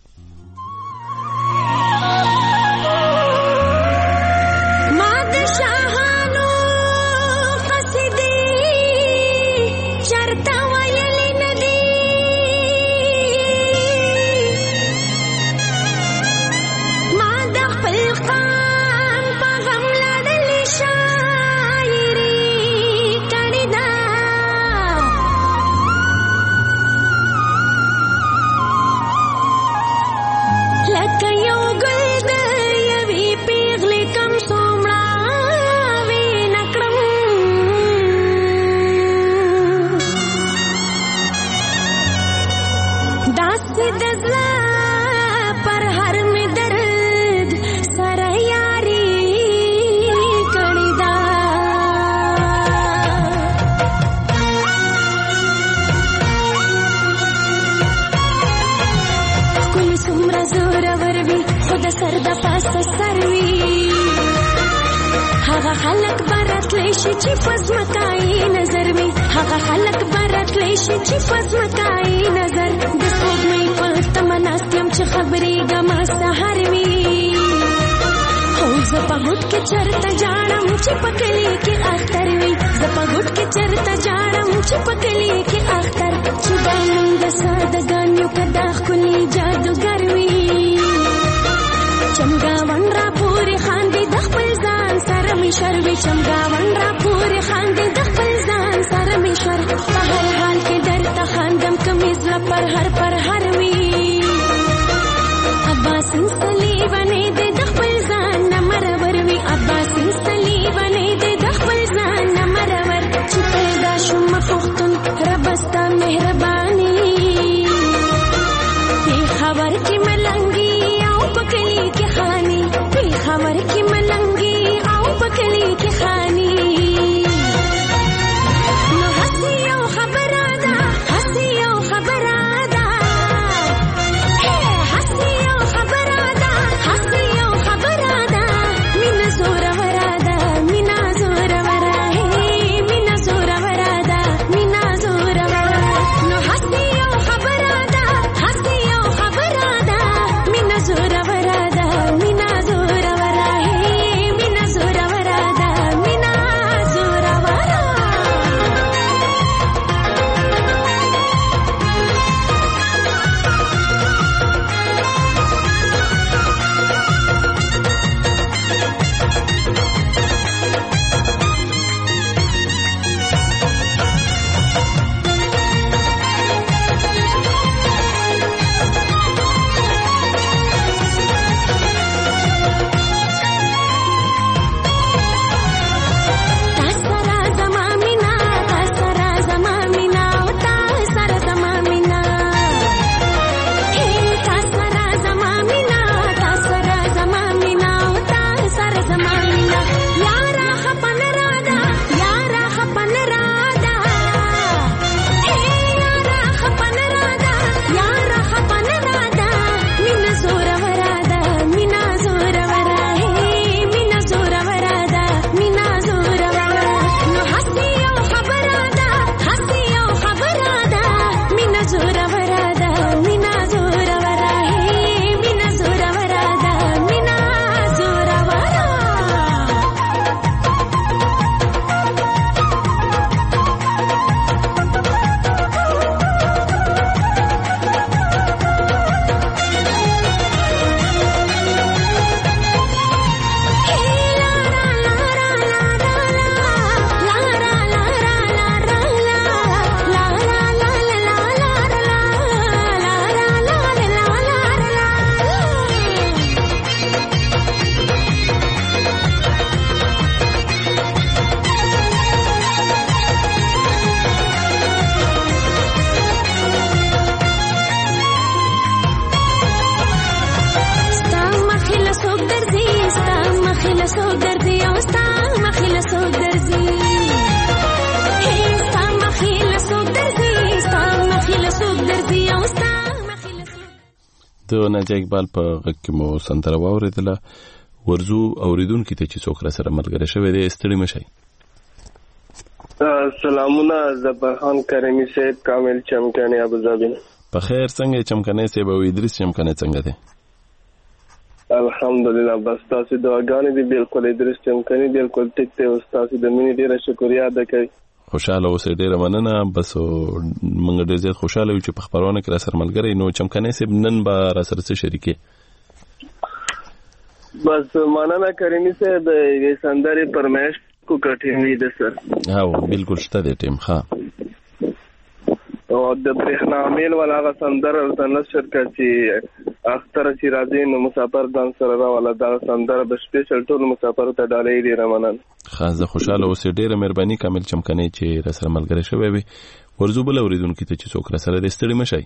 خلق برات لیشی چی فزمکای نظر می هغه خلق برات لیشی چی فزمکای نظر د سپوږمۍ په تمناستیم چې خبرې ګما سحر می هو زه په هوټ کې چرته جاړم چې پکلی کې اختر وي زه په هوټ کې چرته جاړم چې پکلی کې اختر چې باندې د سادهګان یو کدا خولي جادوګر وي چمګاون را پورې خاندې د خپل ځان سره می شروي چمګاون را پورې خاندې د خپل ځان سره می شر په هر حال کې درته خاندم کمیز لا پر هر وي عباس انسلی باندې د خپل ځان نمرور وي عباس انسلی باندې د خپل ځان نمرور چې پیدا شوم پختون رب ستا مهرباني په خبر کې ملنګي او پکلی کې خاني په خبر کې ملنګي او پکلی کې خاني نو حسي او خبره ده حسي او خبره ده حسي او خبره ده حسي او خبره ده مینا زور وراده مینا زور وراده مینا زور وراده مینا زور وراده نو حسي او خبره ده حسي او خبره ده مینا زور وراده مینا زور وراده مینا زور وراده مینا زور وراده تاسرا زمامینا تاسرا زمامینا تاسرا زمامینا تاسرا زمامینا تاسرا زمامینا تاسرا زمامینا یارا خپن رادا یارا خپن رادا یارا خپن رادا یارا خپن رادا مینا زور ورادا مینا زور وراده مینا زور ورادا مینا زور ورادا نو حسي او خبره ده حسي او خبره ده مینا زور ورادا مینا زور وراده مینا زور ورادا مینا زور ورادا ستا مخله سوق درځي ستا مخله سوق درځي او ستا مخله سوق درځي ستا مخله سوق ته ناجی اقبال په غږ کې مو سندره واورېدله. ورزو اوریدونکي ته چې څوک را سره ملګری شوی دی ستړي مه شئ. سلامونه زبرخان کریمي صاحب کامل چمکنی ابوظبي. په خیر څنګه چمکنی صاحب او ادریس چمکنی څنګه دی؟ الحمدلله بس تاسو دعاګانې دي بالکل ادریس چمکنی بالکل ټیک ته او تاسو د مینې ډیره شکریا ادا کوي. خوشاله اوسئ ډیره مننه. بس موږ ډیر زیات خوشاله یو چې په خبرونه کې را سره ملګری. نو چمکنی صاحب نن به را سره څه شریکې؟ بس مننه کریمي صاحب د سندرې پرمایش کو کټینی ده سر. ها بالکل شته د ټیم ښه او د برېښنا میل ولا غ سندر ورته نشر کړي اختر چې راځي نو مسافر ځان سره راواله دا سندر به سپیشل ټول مسافر ته ډالې دي رمنان. خاصه خوشاله اوسئ ډیره مهرباني کامل چمکنی چې را سره ملګری شوی وي. ورزو بل اوریدونکي ته چې څوک را سره د ستړي مشي.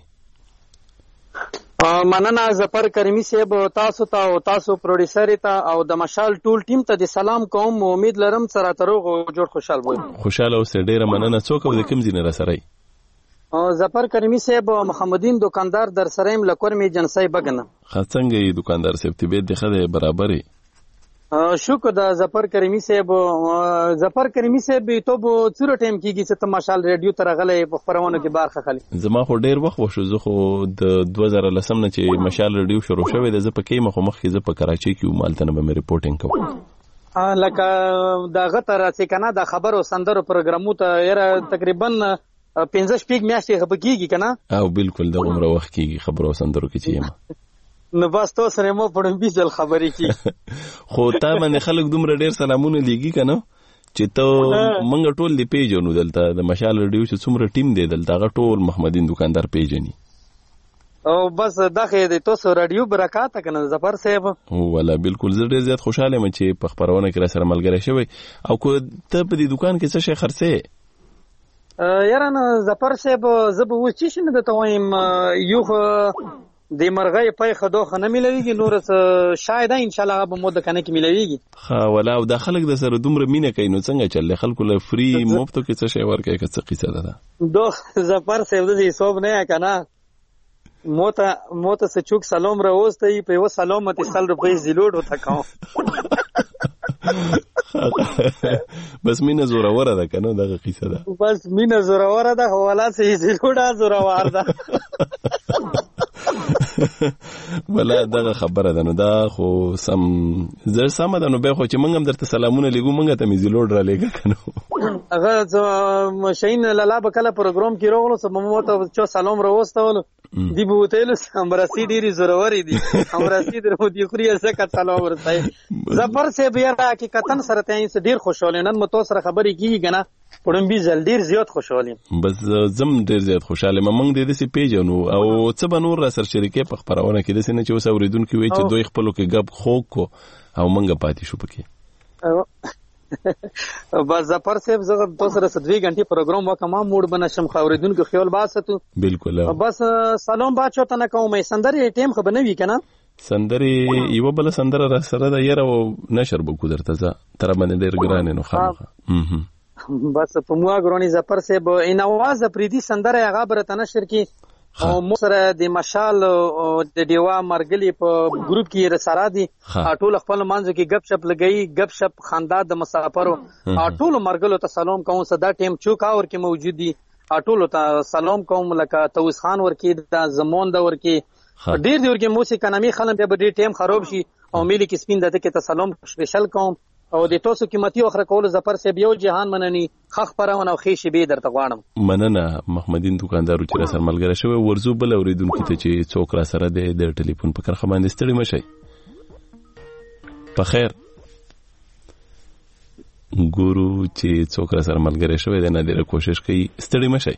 مننه ظفر کریمي صاحب تاسو ته او تاسو پروډوسر ته او د مشال ټول ټیم ته د سلام کوم. امید لرم سره تروغ او جوړ خوشحال وي. خوشاله اوسئ ډیره مننه. څوک او د کوم ځای را سره ظفر کریمي صاحب محمدین دکاندار در سریم لکور می جنسای بگنه. څنګه یې دکاندار صاحب طبیعت دی خده برابرې؟ شکر د ظفر کریمي صاحب. ظفر کریمي صاحب ته به څوره ټیم کیږي چې ته مشال ریډیو ته راغلی په خبرونه کې بار خخلی. زما خو ډیر وخت وشو. زه خو د 2010 نه چې مشال ریډیو شروع شوی دی زه په کې مخکې زه په کراچۍ کې مالته نه مې ریپورټینګ کوم. لکه دغه تر چې کنه د خبرو سندرو پروګرامو ته یره تقریبا 15 شپږ میاشتې خبرېږي کنه. او بالکل د عمره وخت کېږي خبرو سندرو کې چې یم. نو بس تو سره مو پړم بیزل خبرې کی. خو تا باندې خلک دومره ډیر سلامونه لګي کنه چې ته منګ ټول دی پیژنو دلته د مشال ریډیو چې څومره ټیم دی دلته هغه ټول محمدین دکاندار پیژني. او بس دغه د تاسو رادیو برکات کنه ظفر صاحب. ولا بالکل زه ډیر زیات خوشاله یم چې په خبرونه کې را سره ملګری شوی. او کو ته په دې دکان کې څه شي خرڅې؟ یاره نه ظفر صاحب زه به اوس چې نه درته وایم یو د مرغۍ پای خدوخه نه ملويږي نور شاید ان شاء الله به مو د کنه کې ملويږي. ها ولا او د خلک د سره دومره مینه کوي نو څنګه چل خلکو له فری مفت کې څه شی ورکړي که څه قصه ده دوه ظفر صاحب د حساب نه کنه موته څه چوک سلام را وستي په و سلامت 100 روپۍ زیلوډ وته کوم. بس مینه زوروره ده کنه دغه قصه ده. بس مینه زوروره ده حواله سي زیلوډه زورور ده. ولا دغه خبره ده نو دا خو زه سم ده نو به خو چې مونږ هم درته سلامونه لګو مونږ ته می زیلوډ را لګا کنه. هغه مشین لاله بکله پروګرام کې راغلو سم مو ته چا سلام راوستول دی بوتل امراسي ډيري زوروري دي امراسي درو دي خوري زکه سلام ورته. ظفر سے بیا حقیقتا سره ته ډیر خوشاله نن متو سره خبرې کیږي کنه پړم بي زل ډیر زیات خوشاله. بس زم ډیر زیات خوشاله مونږ د دې سي پیجنو او څه بنور را سر شریکه په خبرونه کې د سینې چې اوس اوریدونکو وي چې دوی خپلو کې غب خو کو او مونږ پاتې شو پکې. بس ظفر صاحب زه تاسو سره 2 غنټې پروګرام وکم موډ بنشم خوریدونکو خیال باساتو. بالکل بس سلام بچو ته نه کوم سندري ټیم خو بنوي کنه سندري یو بل سندره را سره د یره نشر بو کو درته ځه تر باندې ډیر ګرانه نو خامخه. بس په مو غرونی ظفر صاحب ان आवाज پریدي سندره هغه برته نشر کی او سره د مشال د دیوا مرګلی په ګروپ کې رساره دي ټول خپل منځو کې غب شپ لګي غب شپ خندا د مسافرو ټول مرګلو ته سلام کوم صدا ټیم چوکا ور کې موجود دي ټول ته سلام کوم لکه توس خان ور کې د زمون د ور کې ډیر دی ور کې موسی کنامي خلم به ډیر ټیم خراب شي او ملي کې سپین دته کې ته سلام سپیشل کوم او د تاسو قیمتي اخر کول ظفر صاحب یو جهان منني خخ پرونه او خېشي به درته غواړم. مننه محمدین دکاندارو چې سره ملګری شوی. ورزو بل اوریدونکو ته چې څوک را سره د ټلیفون په کرخه باندې ستړي مشي. په خیر ګورو چې څوک را سره ملګری شوی دی نه ډیره کوشش کوي ستړي مشي.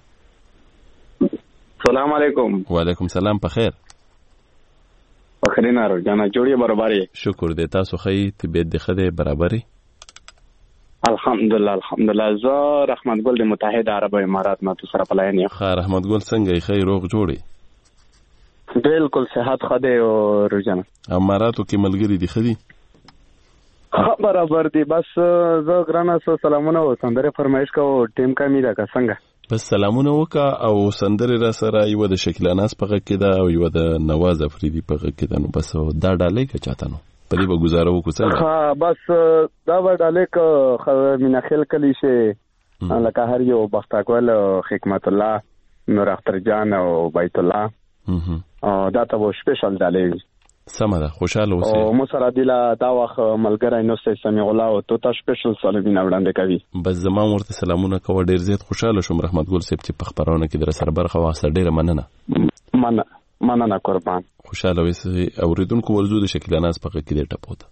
سلام علیکم. وعلیکم سلام. په خیر بخیرینارو جانا جوړی برابرۍ. شکر دې تاسو خی طبیعت دې خده برابرۍ. الحمدلله الحمدلله. زه رحمت ګل د متحده عرب امارات نه سره پلاین یم. ها رحمت ګل څنګه خی روغ جوړی؟ بالکل صحت خده او روزانه اماراتو کې ملګری دي خدي برابر دي. بس زه ګرانه سلامونه او سندره فرمایش کوم ټیم کا میرا کا څنګه بس سلامونه وکا او سندره را سره یو د شکلاناس په غږ کې دا او یو د نواز افریدي په غږ کې دا. نو بس دا ډالۍ که چاته نو په دې به گزاره وکړو څنګه؟ ها بس دا به ډالۍ که میناخیل کلی شي لکه هر یو بختاکول حکمت الله نور اختر جان او بیت الله دا ته و سپیشل ډالۍ سمه ده. خوشاله اوسئ. او مو سره دی لا دا وخت ملګری نو سمیع الله او تو ته سپیشل سلامونه وړاندې کوي. بس زما ورته سلامونه کوه. ډیر زیات خوشاله شوم رحمت ګل صاحب چې په خبرونه کې در سره برخه واخیسته. ډیره مننه قربان. خوشاله اوسئ. اوریدونکو ورزو د شکلاناز په غږ کې دی ټپو ته.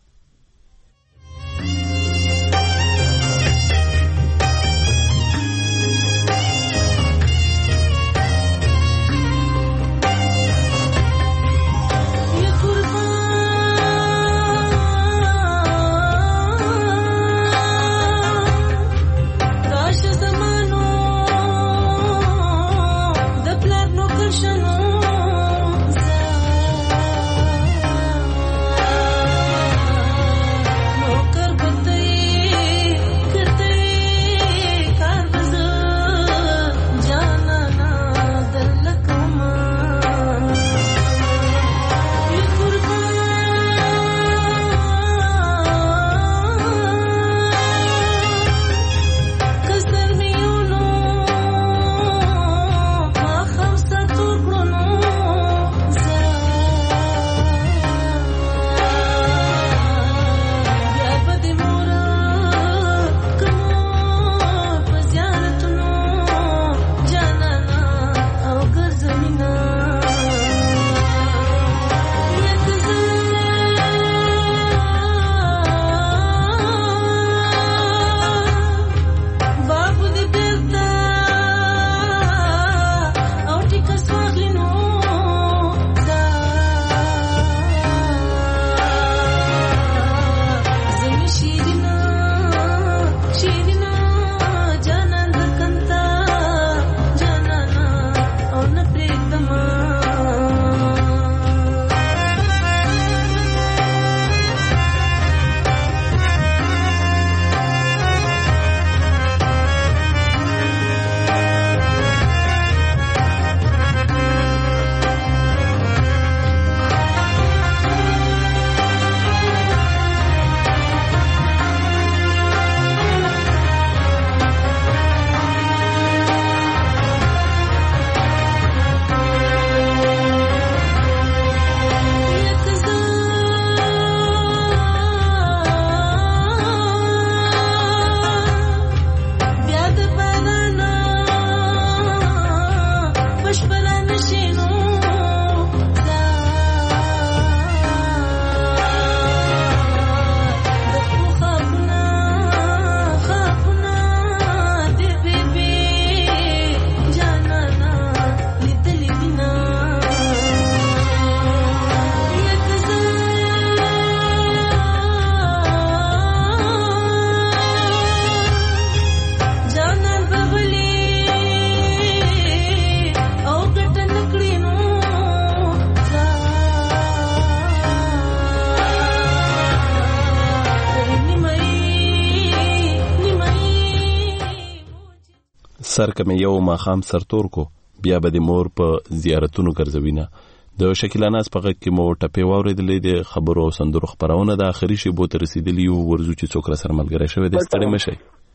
سر کمه یو ماخام سرتور کو بیا به د مور په زیارتونو ګرځوینه. د شکلاناز په غږ کې مو ټپې واورېدلې د خبرو او سندرو خبرونه د اخري شی بوت رسیدلی یو ورزو چې څوک را سره ملګری شوی د ستړي مشي.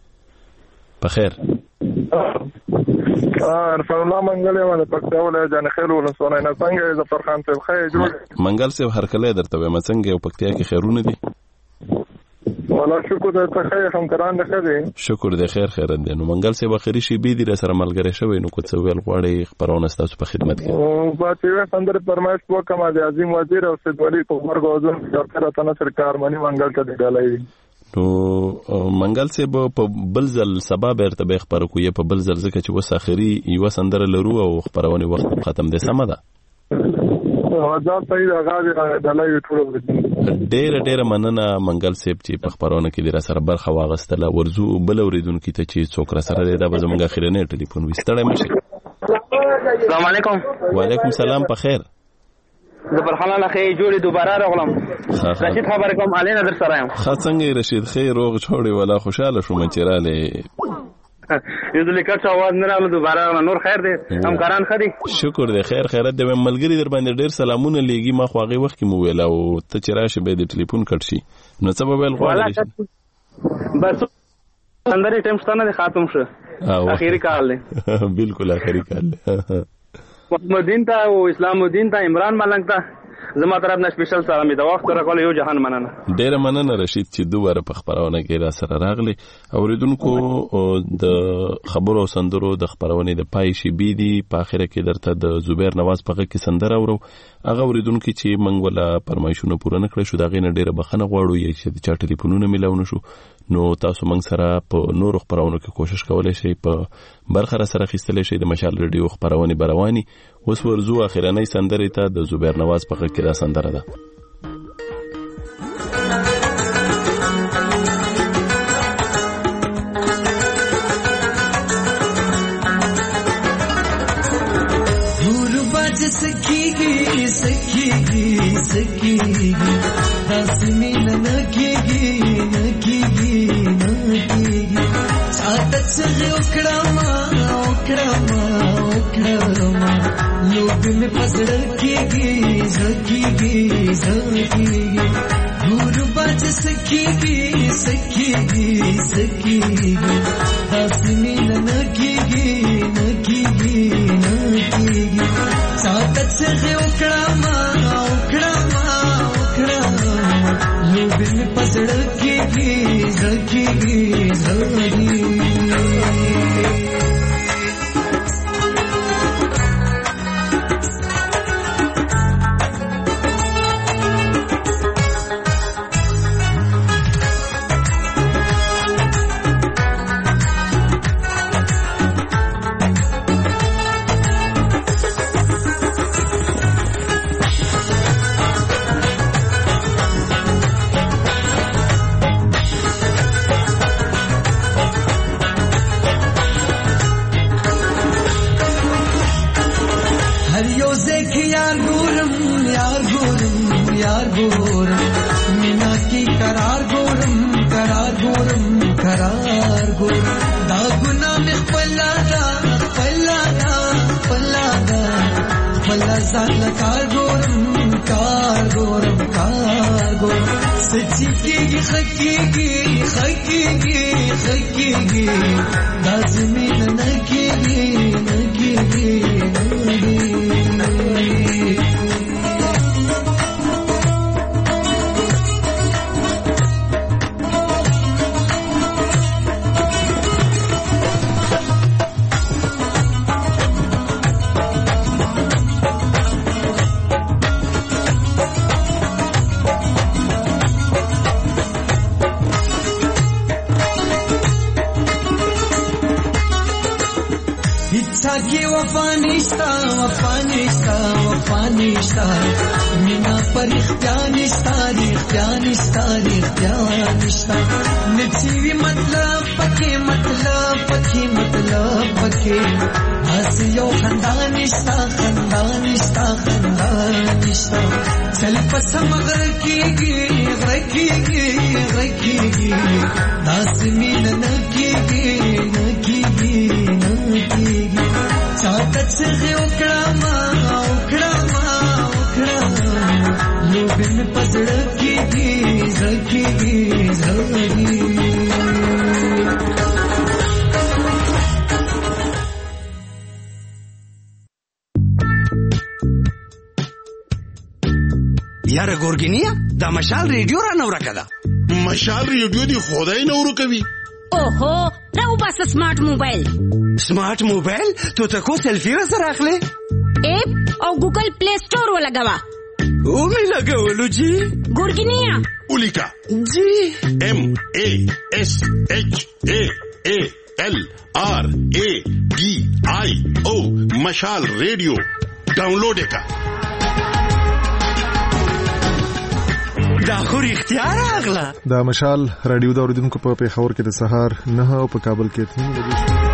په خیر عرفان الله منګل یو د پکتیا ولایت جان خیر ولسوالۍ نه څنګه ظفر خان صاحب خیر جوړ منګل صاحب هر کله درته وایم څنګه یو پکتیا کې خیرونه دي. والله شکر درته خیر همکاران ده خدي شکر د خیر خیرنده. نو منګل صاحب اخري شی بي دي را سره ملګری شوی نو کوڅه ویل غواړي خبرونه تاسو په خدمت کې او باندې سندره فرمایش وکم د عظیم وزیر او سید ولی په مرګ اوزن ډاکټر اتنا سرکار مانی منګل ته ډالۍ. نو منګل صاحب په بل ځل سبا بیرته به خبرو کوی په بل ځل ځکه چې وس اخري یو سندره لرو او خبرونه وخت ختم دي. سم ده دا صحیح ده غاړي ډالۍ ټول ډېر مننه منګل صاحب چې په خبرونه کې د سره برخه واغستله. ورزو بل اوریدونکو ته چې څوک را سره دی دا به زموږ اخیرنی ټلیفون وستړی مشي. السلام علیکم. وعلیکم السلام. په خیر زبر خلانه خې جوړې دوباره راغلم. رشید خبر کوم علي نظر سره یم. څنګه رشید خیر روغ جوړې ولا خوشاله شوم چې رااله. یو ځل کټ आवाज نه راغله دوباره نور خیر دی همکاران خدي شکر دی خیر خیرت دی ملګری در باندې ډیر سلامونه لیږي ما خو هغه وخت کې مو ویل او ته چې راشه به د ټلیفون کټ شي نو څه به ویل غواړې بس اندر ټیم ستانه د خاتم شو اخیری کال دی بالکل اخیری کال دی محمد دین ته او اسلام الدین ته عمران ملنګ ته زما طرف نه سپیشل سلام دی وخت راکول یو جهان مننه ډیر مننه رشید چې دوه په خبرونه کې را سره راغلي اوریدونکو د خبرو سندرو د خبرونه د پای شي بي دي په اخره کې درته د زبیر نواز په کې سندره اورو هغه اوریدونکو چې منګ ولا پرمایشونه پوره نکړي شو دا غینه ډیره بخنه غواړو یی چې چا ټلیفونونه ملاونه شو نو تاسو منګ سره په نور خبرونه کې کوشش کولای شئ په برخه سره خستلې شئ د مشال ریډیو خبرونه برواني اوس ورزو اخرنۍ سندره ته د زبیر نواز په کې دا سندره ده सखीगी सखीगी सखीगी दासमी नकीगी नकीगी नकीगी सादत से उकड़ामा उकड़ामा उकड़ामा लोग में पसड़ कीगी सखीगी सखीगी दूर बाज सखीगी सखीगी सखीगी दासमी नकीगी नकीगी नकीगी सादत से उकड़ामा उकड़ामा उकड़ामा लोग में पसड़ कीगी सखीगी सखीगी یاره ګورګینیا دا مشال ریډیو را نو راکړه مشال ریډیو دی خدای نو ورکوي اوهو راو بس سمارټ موبایل ته کو سیلفي را سره اخلي اپ او ګوګل پلی سٹور ولګوا او می لګولو جی ګورګینیا اولیکا جی MASHALRADIO مشال ریډیو ډاونلوډ کا دا خو اختیار اغلا دا مشال رادیو دا اوریدونکو په پیښور کې د سهار 9 او په کابل کې 3 بجې